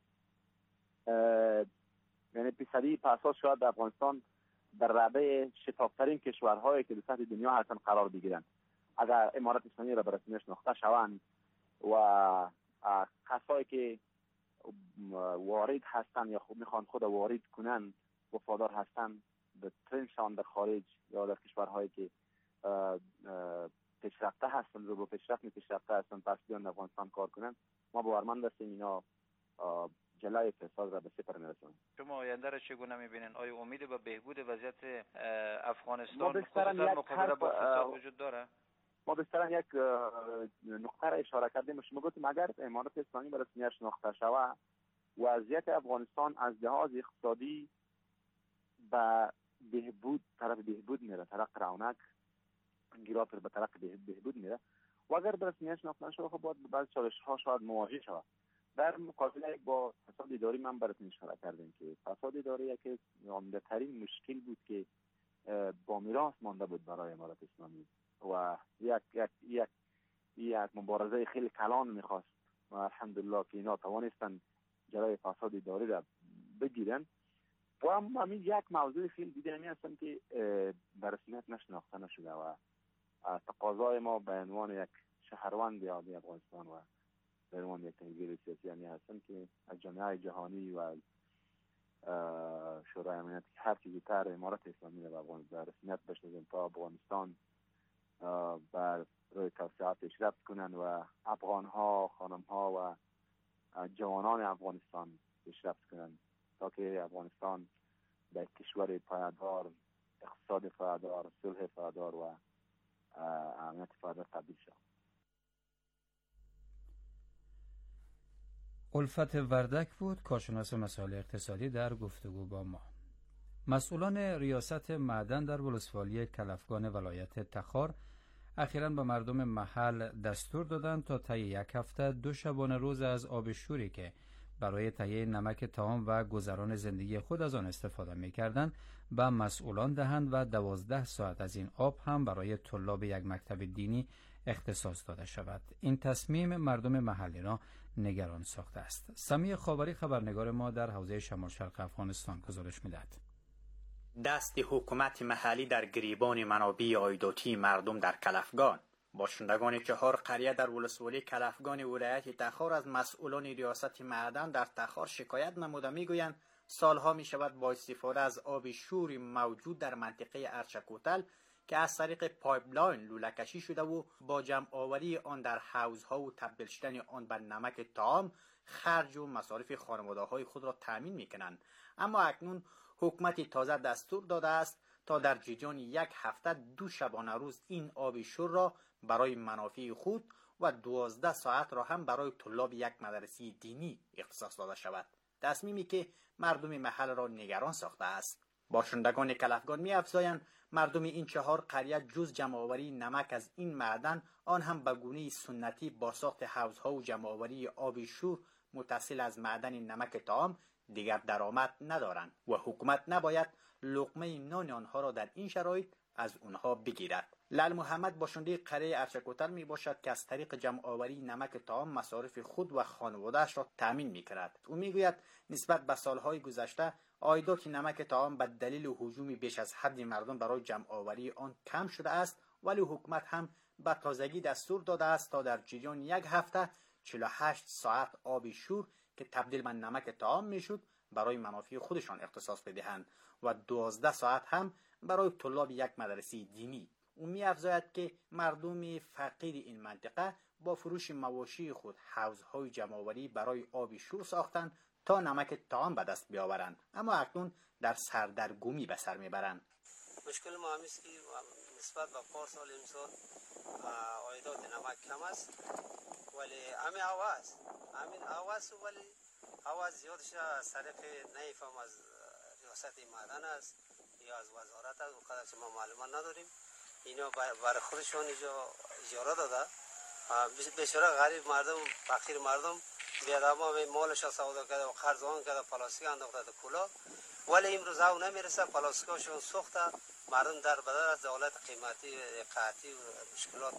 یعنی پیش‌صدی پاساس شاید در افغانستان در رده شفافترین کشورهایی که در سطح دنیا هستن قرار بگیرن اگر امارت اسلامی را به رسمیت شناخته شوند و کسایی که وارد هستن یا خود میخوان خود وارد کنن وفادار هستن به ترینشان در خارج یا در کشورهایی که پیشرفته هستن رو به پیشرفته هستن پس بیان افغانستان کار کنن، ما باورمند هستیم اینا جلای فساد را به صفر میرسونن. شما آینده را چگونه میبینین؟ آیا امید به بهبود وضعیت افغانستان خصوصا مقابله با فساد وجود داره؟ ما بسترن یک نقطه را اشاره کردیم. شما گفتیم اگر امارت اسلامی به رسمیت شناخته شود وضعیت افغانستان از لحاظ اقتصادی به طرف بهبود میره، طرف رونق گیرات به طرف بهبود میره و اگر به رسمیت شناخته شود خب باید بعضی چالش‌ها شاید مواجه شود. در مقابله با فساد اداری من براتون اشاره کردم که فساد اداری یکی عمده‌ترین مشکل بود که با میراث مانده بود برای امارت اسلامی و یک مبارزه خیلی کلان میخواست و الحمدلله که اینا توانستن جلوی فساد اداری را بگیرن. و همین یک موضوع خیلی دیگری هستن که به رسمیت نشناخته نشده و تقاضای ما به عنوان یک شهروند عادی افغانستان و به عنوان یک تحلیل سیاسی هستن که از جامعه جهانی و شورای امنیت هر چیزی تر امارت اسلامی را به افغانستان رسمیت بشناسن تا افغانستان بر روی توسعه پیشرفت کنن و افغان‌ها، خانم‌ها و جوانان افغانستان پیشرفت کنن تا که افغانستان به کشور پایدار، اقتصاد پایدار، صلح پایدار و امنیت پایدار تبدیل شود. الفت وردک بود، کارشناس مسائل اقتصادی در گفتگو با ما. مسئولان ریاست معدن در ولسوالی کلفگان ولایت تخار اخیراً به مردم محل دستور دادند تا طی یک هفته 2 شبانه روز از آب شوری که برای تهیه نمک طعام و گذران زندگی خود از آن استفاده می‌کردند به مسئولان دهند و 12 ساعت از این آب هم برای طلاب یک مکتب دینی اختصاص داده شود. این تصمیم مردم محلی را نگران ساخته است. سمیع خاوری خبرنگار ما در حوزه شمال شرق افغانستان گزارش می‌دهد. دست حکومت محلی در گریبان منابع عایداتی مردم در کلفگان. باشندگان 4 قریه در ولسوالی کلفگان ولایت تخار از مسئولان ریاست معدن در تخار شکایت نموده میگویند سالها می شود با استفاده از آب شور موجود در منطقه ارچکوتل که از طریق پایپلاین لوله کشی شده و با جمع آوری آن در حوضها و تبدیل شدن آن به نمک طعام خرج و مصارف خانواده های خود را تامین می کنند. اما اکنون حکومت تازه دستور داده است تا در جریان 1 هفته 2 شبانه روز این آب شور را برای منافع خود و 12 ساعت را هم برای طلاب یک مدرسه دینی اختصاص داده شود. تصمیمی که مردم محل را نگران ساخته است. باشندگان کلفگان می افزایند مردم این 4 قریه جز جمع‌آوری نمک از این معدن آن هم به گونه سنتی با ساخت حوضها و جمع‌آوری آب شور متصل از معدن نمک طعام دیگر درآمد ندارند و حکومت نباید لقمه نان آنها را در این شرایط از آنها بگیرد. لال محمد باشنده قریه ارچکوتل می باشد که از طریق جمع آوری نمک طعام مصارف خود و خانواده‌اش را تامین می کند. او می گوید نسبت به سالهای گذشته عایدات نمک طعام به دلیل هجوم بیش از حد مردم برای جمع آوری آن کم شده است، ولی حکومت هم به تازگی دستور داده است تا در جریان 1 هفته 48 ساعت آب شور که تبدیل به نمک طعام میشد برای منافع خودشان اختصاص بدهند و 12 ساعت هم برای طلاب یک مدرسه دینی. او می‌افزاید که مردم فقیر این منطقه با فروش مواشی خود حوضهای جمع‌آوری برای آب شور ساختند تا نمک طعام به دست بیاورند، اما اکنون در سردرگمی به سر میبرند. مشکل ما هم است که نسبت به پارسال امسال عایدات نمک کم است، ولی همین عوض ولی عوض زیادش از طریق نیفهم از ریاست معدن است یا از وزارت است، و قدرش ما معلومات نداریم. اینا برای خودشون اجاره داده، بیچاره غریب مردم فقیر مردم بیادم مالش را سودا کرده و قرضان کرده، پلاستیک انداخته در کولا، ولی امروز او نمیرسه، پلاستیکاشون سوخته، مردم در بدر از دولت قیمتی قحطی و مشکلات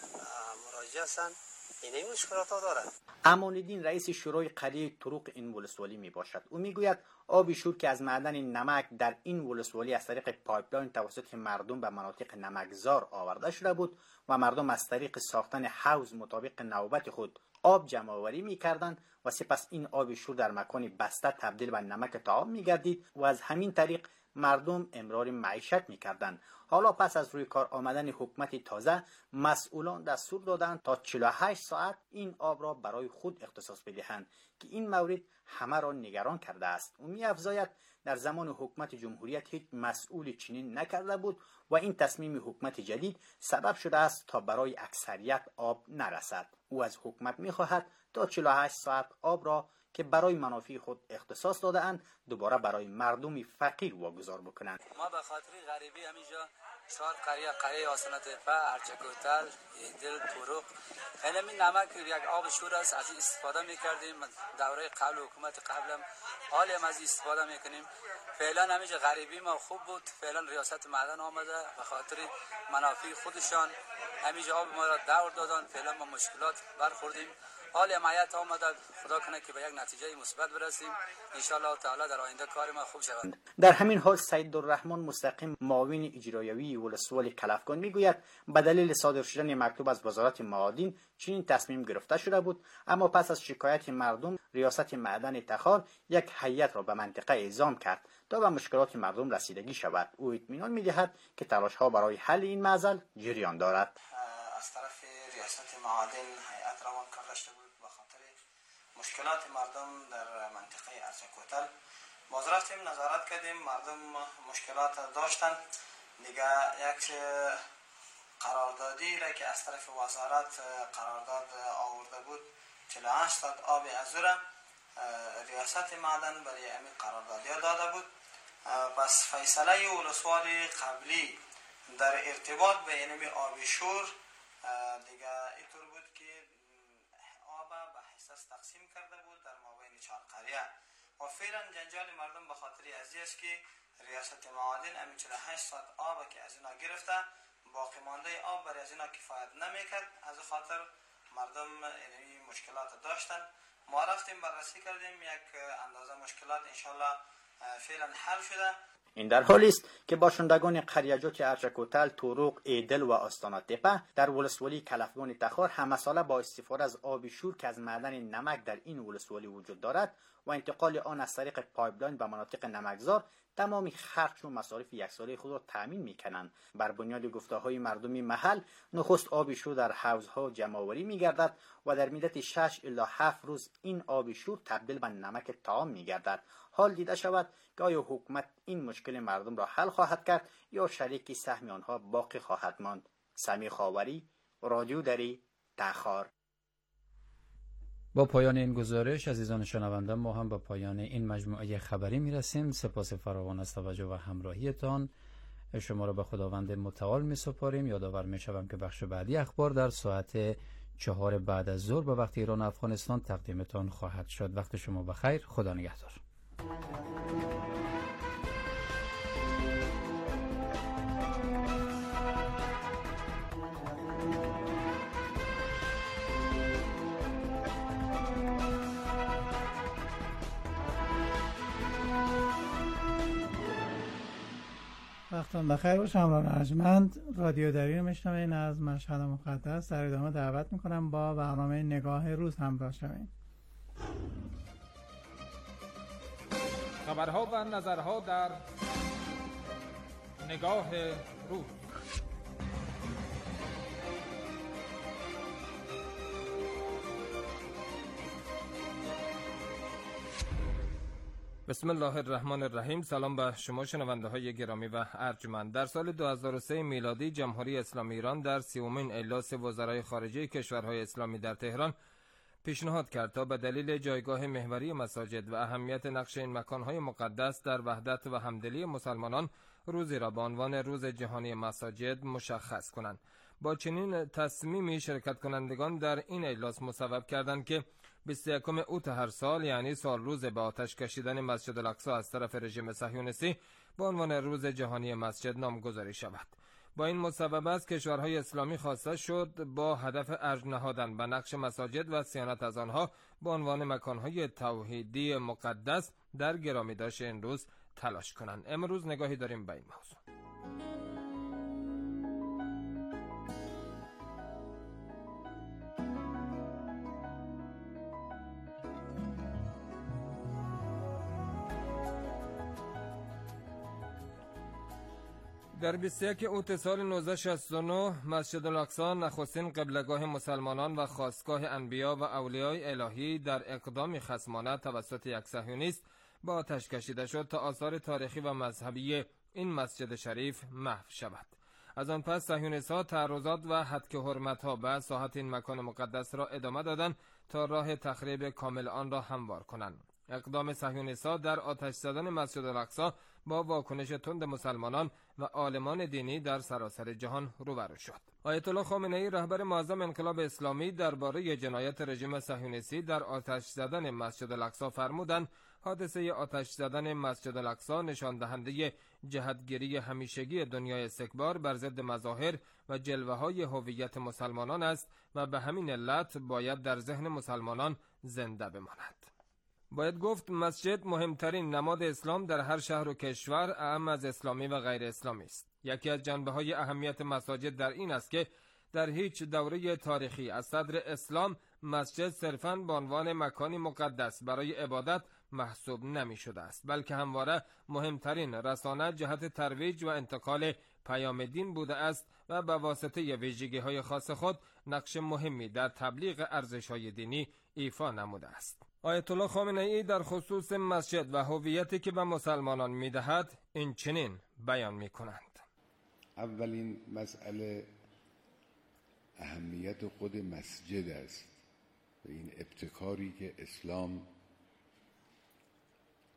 مراجعه هستند. این مشکلات ها دارد. امان الدین رئیس شورای قریه طرق این ولسوالی می باشد. او می گوید آب شور که از معدن نمک در این ولسوالی از طریق پایپلاین توسط مردم به مناطق نمکزار آورده شده بود و مردم از طریق ساختن حوض مطابق نوبت خود آب جمع آوری می کردند و سپس این آب شور در مکان بسته تبدیل به نمک طعام می گردید و از همین طریق مردم امرار معیشت می کردند. حالا پس از روی کار آمدن حکومت تازه، مسئولان دستور دادند تا 48 ساعت این آب را برای خود اختصاص بدهند که این مورد همه را نگران کرده است. او می‌افزاید در زمان حکومت جمهوریت هیچ مسئول چنین نکرده بود و این تصمیم حکومت جدید سبب شده است تا برای اکثریت آب نرسد. او از حکومت می‌خواهد تا 48 ساعت آب را که برای منافع خود اختصاص داده اند دوباره برای مردم فقیر واگذار بکنند. ما به خاطر غریبی همینجا 4 قریه آسنا تپه، ارچکوتل، دل، طرق، همین نمک یک آب شور است، از این استفاده میکردیم دوره قبل حکومت قبلم، حالی هم از استفاده میکنیم. فعلا همینجا غریبی ما خوب بود، فعلا ریاست معدن آمده به خاطر منافع خودشان همینجا آب ما را دور دادن، فعلا ما مشکلات برخوردیم. حالی حمایت آمده، خدا کنه که به یک نتیجه مثبت برسیم، ان شاء الله تعالی در آینده کار ما خوب شود. در همین حال سید الرحمن مستقیم معاون اجرایوی ولسوالی کلفگان میگوید به دلیل صادر شدن مکتوب از وزارت معادن چنین تصمیم گرفته شده بود، اما پس از شکایت مردم ریاست معدن تخار یک هیئت را به منطقه اعزام کرد تا به مشکلات مردم رسیدگی شود. او اطمینان میدهد که تلاش ها برای حل این معضل جریان دارد. از طرف ریاست معادن هیئت روان کرده شده بود به خاطر مشکلات مردم در منطقه ارچکوتل. باز رفتیم نظارت کردیم، مردم مشکلات داشتن دیگه. یک قراردادی را که از طرف وزارت قرارداد آورده بود 48 ساعت آب ازوره ریاست معدن برای همین قراردادی داده بود پس فیصله ولسوالی قبلی در ارتباط به اینمی آب شور دیگه اینطور بود که آب به حصص تقسیم کرده بود در مابین 4 قریه و فعلا جنجال مردم به خاطر ازی است که ریاست معادن همین 48 ساعت آب که از اینا گرفته باقی مانده آب برای از اینا کفایت نمیکرد. از خاطر مردم این مشکلات داشتن. ما رفتیم بررسی کردیم، یک اندازه مشکلات انشالله فعلا حل شده. این در حالی است که باشندگان قریه‌جات ارچکوتل، توروق، ایدل و آستانه تپه در ولسوالی کلفگان تخار همه ساله با استفاده از آب شور که از معدن نمک در این ولسوالی وجود دارد و انتقال آن از طریق پایپلاین به مناطق نمکزار تمامی خرج و مصارف یک ساله خود را تامین می‌کنند. بر بنیاد گفته‌های مردم محل نخست آب شور در حوضها جمع‌آوری می‌گردد و در مدت 6 الی 7 روز این آب شور تبدیل به نمک طعام می‌گردد. حال دیده شود که آیا حکومت این مشکل مردم را حل خواهد کرد یا شریک سهم آنها باقی خواهد ماند. سمی خاوری، رادیو دری، تخار. با پایان این گزارش عزیزان شنونده ما هم به پایان این مجموعه خبری میرسیم. سپاس فراوان از توجه و همراهیتان. شما را به خداوند متعال میسپاریم. یادآور میشوم که بخش بعدی اخبار در ساعت 4 بعد از ظهر به وقت ایران و افغانستان تقدیمتان خواهد شد. وقت شما بخیر. خدا نگهدار. وقتتون بخیر باشه. همراهان ارجمند، رادیو دری رو میشنوین از مشهد مقدس. در ادامه دعوت میکنم با برنامه نگاه روز همراه شوین. خبرها و نظرها در نگاه روز. بسم الله الرحمن الرحیم. سلام به شما شنونده های گرامی و ارجمند. در سال 2003 میلادی جمهوری اسلامی ایران در 30مین اجلاس وزرای خارجه کشورهای اسلامی در تهران پیشنهاد کرد تا به دلیل جایگاه محوری مساجد و اهمیت نقش این مکانهای مقدس در وحدت و همدلی مسلمانان روزی را به عنوان روز جهانی مساجد مشخص کنند. با چنین تصمیمی شرکت کنندگان در این اجلاس مصوب کردند که 21 اوت هر سال، یعنی سال روز به آتش کشیدن مسجد الاقصی از طرف رژیم صهیونیستی، به عنوان روز جهانی مسجد نامگذاری شود. با این مسبب است کشورهای اسلامی خواسته شد با هدف ارج نهادن به نقش مساجد و صیانت از آنها به عنوان مکانهای توحیدی مقدس در گرامی داشت این روز تلاش کنند. امروز نگاهی داریم به این موضوع. در 21 اوت سال 1969 مسجد الاقصی نخستین قبلگاه مسلمانان و خاستگاه انبیا و اولیای الهی در اقدامی خصمانه توسط یک صهیونیست با آتش کشیده شد تا آثار تاریخی و مذهبی این مسجد شریف محو شود. از آن پس صهیونیست‌ها تعرضات و هتک حرمت‌ها به ساحت این مکان مقدس را ادامه دادند تا راه تخریب کامل آن را هموار کنند. اقدام صهیونیست‌ها در آتش زدن مسجد الاقصی با واکنش تند مسلمانان و عالمان دینی در سراسر جهان روبرو شد. آیت الله خامنه‌ای رهبر معظم انقلاب اسلامی درباره جنایت رژیم صهیونیستی در آتش زدن مسجد الاقصی فرمودند حادثه آتش زدن مسجد الاقصی نشان دهنده جهتگیری همیشگی دنیای استکبار بر ضد مظاهر و جلوه‌های هویت مسلمانان است و به همین علت باید در ذهن مسلمانان زنده بماند. باید گفت مسجد مهمترین نماد اسلام در هر شهر و کشور، اعم از اسلامی و غیر اسلامی است. یکی از جنبه‌های اهمیت مساجد در این است که در هیچ دوره تاریخی از صدر اسلام مسجد صرفاً به عنوان مکانی مقدس برای عبادت محسوب نمی شده است، بلکه همواره مهمترین رسانه جهت ترویج و انتقال پیام دین بوده است و به واسطه ویژگی‌های خاص خود نقش مهمی در تبلیغ ارزش‌های دینی ایفا نموده است. آیت الله خامنه‌ای در خصوص مسجد و هویتی که به مسلمانان می‌دهد این چنین بیان می‌کنند: اولین مسئله اهمیت خود مسجد است و این ابتکاری که اسلام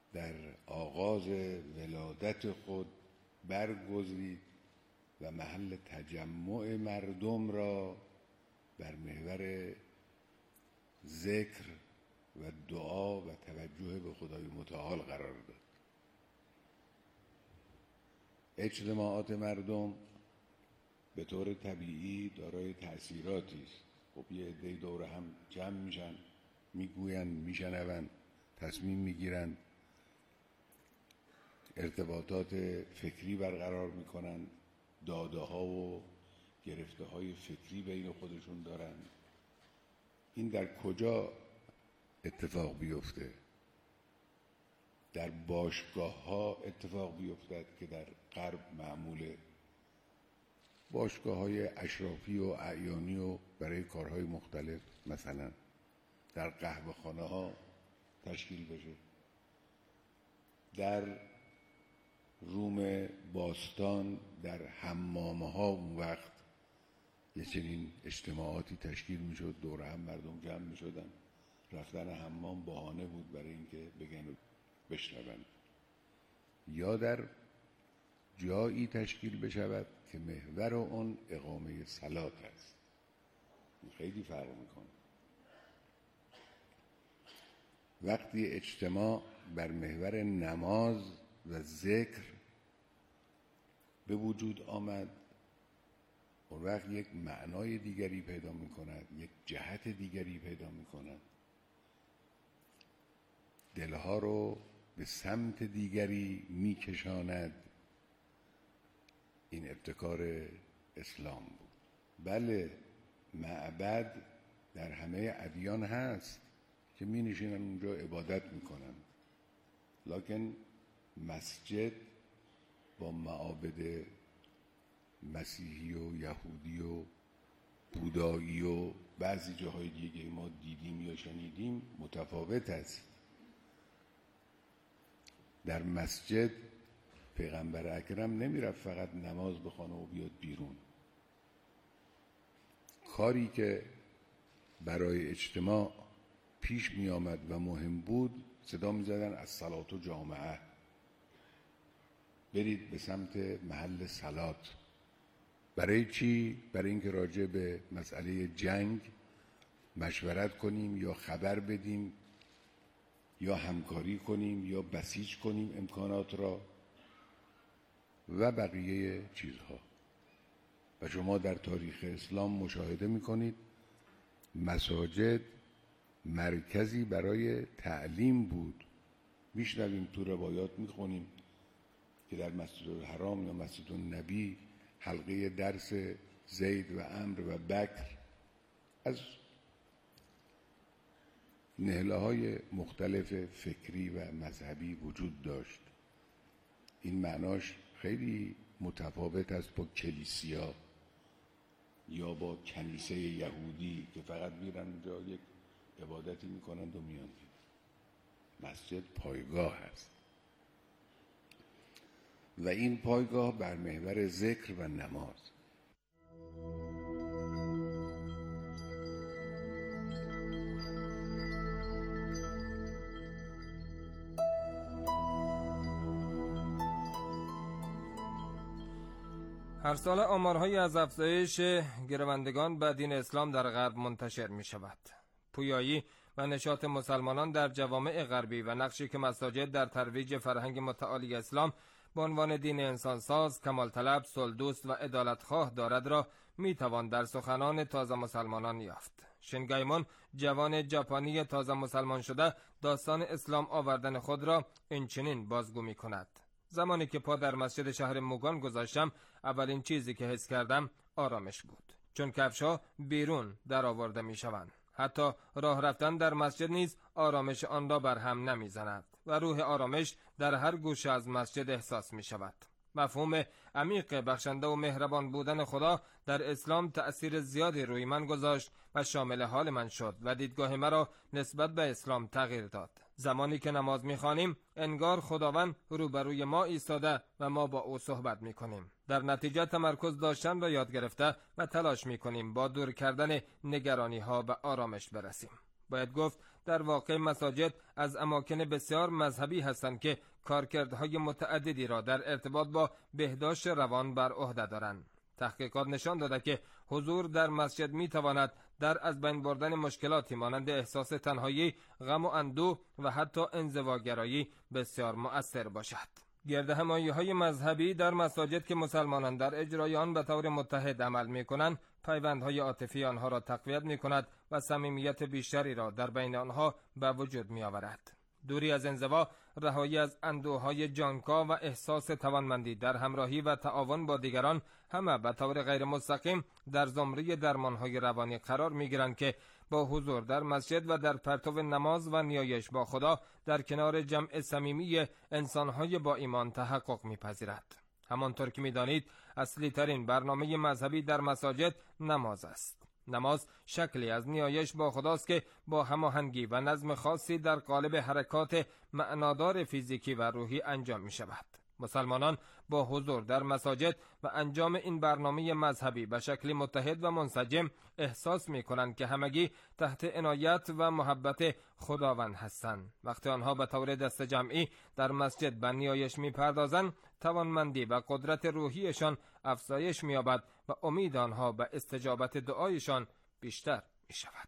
در آغاز ولادت خود برگزید و محل تجمع مردم را بر محور ذکر و دعا و توجه به خدای متعال قرار داد. اجتماعات مردم به طور طبیعی دارای تأثیراتی است. خب یه عده‌ای دور هم جمع میشن، میگوین، میشنون، تصمیم میگیرن، ارتباطات فکری برقرار میکنن، داده ها و گرفته های فکری بین خودشون دارن. این در کجا اتفاق بیفته؟ در باشگاه ها اتفاق بیفتد که در غرب معموله، باشگاه های اشرافی و اعیانی و برای کارهای مختلف، مثلا در قهوه خانه ها تشکیل بشه. در روم باستان در حمامه ها اون وقت یه چنین اجتماعاتی تشکیل می شد، دور هم مردم جمع می شدن. رفتن حمام بهانه بود برای اینکه بگن و بشنون. یا در جایی تشکیل بشود که محور اون اقامه صلات است. خیلی فرق میکنه. وقتی اجتماع بر محور نماز و ذکر به وجود آمد، اون وقت یک معنای دیگری پیدا میکند، یک جهت دیگری پیدا میکند، دلها رو به سمت دیگری میکشاند. این ابتکار اسلام بود. بله، معبد در همه ادیان هست که می نشینن اونجا عبادت میکنن، لکن مسجد با معابد مسیحی و یهودی و بودایی و بعضی جاهای دیگه ما دیدیم یا شنیدیم متفاوت است. در مسجد پیغمبر اکرم نمیرفت فقط نماز بخونه و بیاد بیرون. کاری که برای اجتماع پیش می آمد و مهم بود، صدا می زدن از صلات و جامعه، برید به سمت محل صلات. برای چی؟ برای اینکه راجع به مسئله جنگ مشورت کنیم یا خبر بدیم یا همکاری کنیم یا بسیج کنیم امکانات را و بقیه چیزها. و شما در تاریخ اسلام مشاهده میکنید مساجد مرکزی برای تعلیم بود. میشنویم تو روایات میخونیم که در مسجد الحرام یا مسجد النبی حلقه درس زید و عمرو و بکر از نهله‌های مختلف فکری و مذهبی وجود داشت. این معناش خیلی متفاوت است با کلیسیا یا با کنیسه یهودی که فقط میرن اونجا یک عبادتی میکنند و میان. مسجد پایگاه است و این پایگاه بر محور ذکر و نماز. هر سال آمارهایی از افزایش گروندگان به دین اسلام در غرب منتشر می شود. پویایی و نشاط مسلمانان در جوامع غربی و نقشی که مساجد در ترویج فرهنگ متعالی اسلام به عنوان دین انسانساز، کمالطلب، صلح‌دوست و عدالتخواه دارد را می توان در سخنان تازه مسلمانان یافت. شینگایمون، جوان ژاپنی تازه مسلمان شده، داستان اسلام آوردن خود را اینچنین بازگو می کند. زمانی که پا در مسجد شهر موگان گذاشتم، اولین چیزی که حس کردم آرامش بود، چون کفش‌ها بیرون در آورده می شوند. حتی راه رفتن در مسجد نیز آرامش آن را بر هم نمی زند و روح آرامش در هر گوشه از مسجد احساس می شود. مفهوم عمیق بخشنده و مهربان بودن خدا در اسلام تأثیر زیادی روی من گذاشت و شامل حال من شد و دیدگاه مرا نسبت به اسلام تغییر داد. زمانی که نماز می‌خوانیم انگار خداوند روبروی ما ایستاده و ما با او صحبت می‌کنیم. در نتیجه تمرکز داشتن را یاد گرفته و تلاش می‌کنیم با دور کردن نگرانی‌ها و آرامش برسیم. باید گفت در واقع مساجد از اماکن بسیار مذهبی هستند که کارکردهای متعددی را در ارتباط با بهداشت روان بر عهده دارند. تحقیقات نشان داده که حضور در مسجد میتواند در از بین بردن مشکلاتی مانند احساس تنهایی، غم و اندوه و حتی انزواگرایی بسیار مؤثر باشد. گردهمایی‌های مذهبی در مساجد که مسلمانان در اجرای آن به طور متحد عمل می‌کنند، پیوندهای عاطفی آنها را تقویت می‌کند و صمیمیت بیشتری را در بین آنها به وجود می‌آورد. دوری از انزوا، رهایی از اندوه‌های جانکاه و احساس توانمندی در همراهی و تعاون با دیگران همه به طور غیر مستقیم در زمره درمان‌های روانی قرار می‌گیرند که با حضور در مسجد و در پرتو نماز و نیایش با خدا در کنار جمع صمیمی انسان‌های با ایمان تحقق می‌پذیرد. همانطور که می‌دانید اصلی ترین برنامه مذهبی در مساجد نماز است. نماز شکلی از نیایش با خداست که با هماهنگی و نظم خاصی در قالب حرکات معنادار فیزیکی و روحی انجام می شود. مسلمانان با حضور در مساجد و انجام این برنامه مذهبی به شکلی متحد و منسجم احساس می کنند که همگی تحت عنایت و محبت خداوند هستند. وقتی آنها به طور دست جمعی در مسجد به نیایش می پردازند، توانمندی و قدرت روحیشان افزایش می یابد و امید آنها به استجابت دعایشان بیشتر می شود.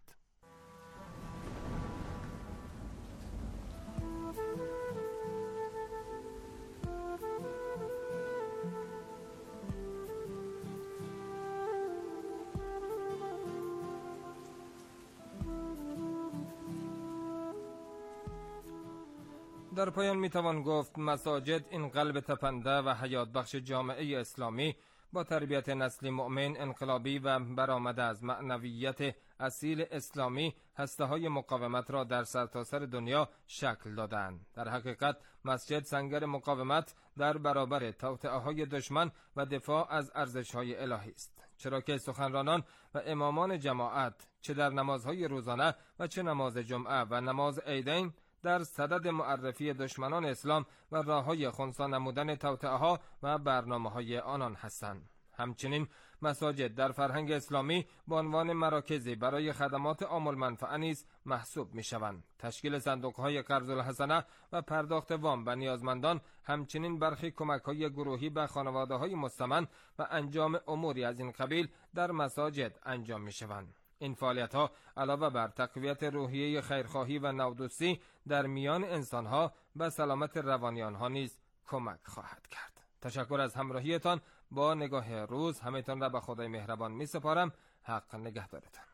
در پایان میتوان گفت مساجد این قلب تپنده و حیات بخش جامعه اسلامی با تربیت نسلی مؤمن انقلابی و برآمده از معنویت اصیل اسلامی هسته‌های مقاومت را در سرتاسر دنیا شکل دادند. در حقیقت مسجد سنگر مقاومت در برابر توطئه‌های دشمن و دفاع از ارزش‌های الهی است، چرا که سخنرانان و امامان جماعت چه در نمازهای روزانه و چه نماز جمعه و نماز عیدین در صدد معرفی دشمنان اسلام و راه‌های خنثی نمودن توطئه‌ها و برنامه‌های آنان هستند. همچنین مساجد در فرهنگ اسلامی به عنوان مراکزی برای خدمات عام المنفعه نیز محسوب می‌شوند. تشکیل صندوق‌های قرض الحسنه و پرداخت وام به نیازمندان، همچنین برخی کمک‌های گروهی به خانواده‌های مستمند و انجام اموری از این قبیل در مساجد انجام می‌شوند. این فعالیت‌ها علاوه بر تقویت روحیه خیرخواهی و نودوستی در میان انسان‌ها به سلامت روانی آنها نیز کمک خواهد کرد. تشکر از همراهیتان با نگاه روز. همه‌تان را به خدای مهربان می‌سپارم. حق نگهدارتان.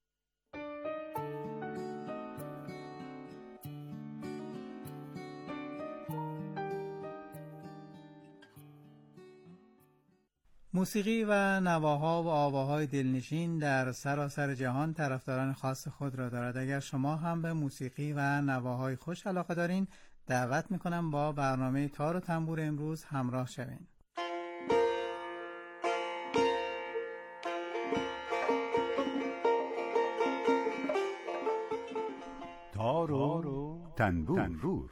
موسیقی و نواها و آواهای دلنشین در سراسر جهان طرفداران خاص خود را دارد. اگر شما هم به موسیقی و نواهای خوش علاقه دارین، دعوت میکنم با برنامه تار و تنبور امروز همراه شوین. تار و تنبور.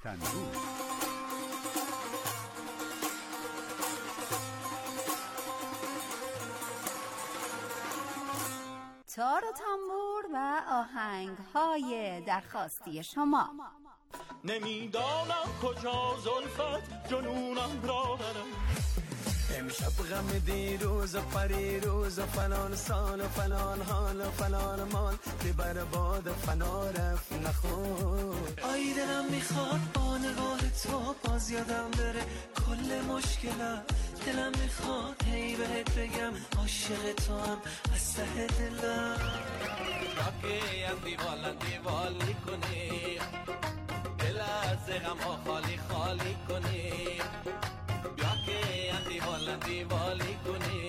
تار و تنبور و آهنگ‌های درخواستی شما. نمیدانم کجا زلفت جنونم را برم، امشب غم دیروز و پریروز و فلان سال و فلان حال و فلان مال ببر باد فنا رفت نخور. آی دلم میخواد با نگاه تو باز یادم بره کل مشکلات، دلم میخواد هی بهت بگم عاشق تو هم از ته دلم. راکی دیوال میکنی دل از غم ها خالی خالی کنی، بیا که دیوالی کنی.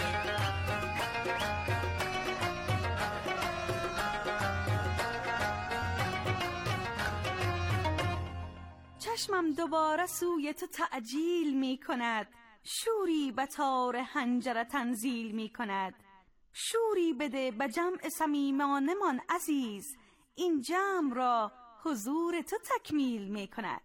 چشمم دوباره سوی تو تعجیل می کند، شوری به تار حنجره تنزیل می کند. شوری بده به جمع صمیمانمان عزیز، این جمع را حضور تو تکمیل می کند.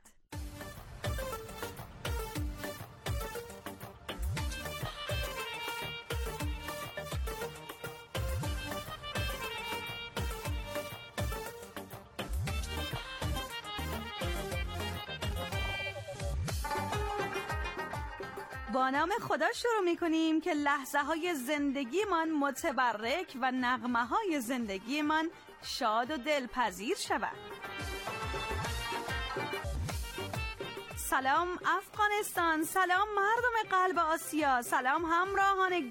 با نام خدا شروع می‌کنیم که لحظه های زندگیمان متبرک و نغمه های زندگیمان شاد و دلپذیر شود. سلام افغانستان، سلام مردم قلب آسیا، سلام همراهان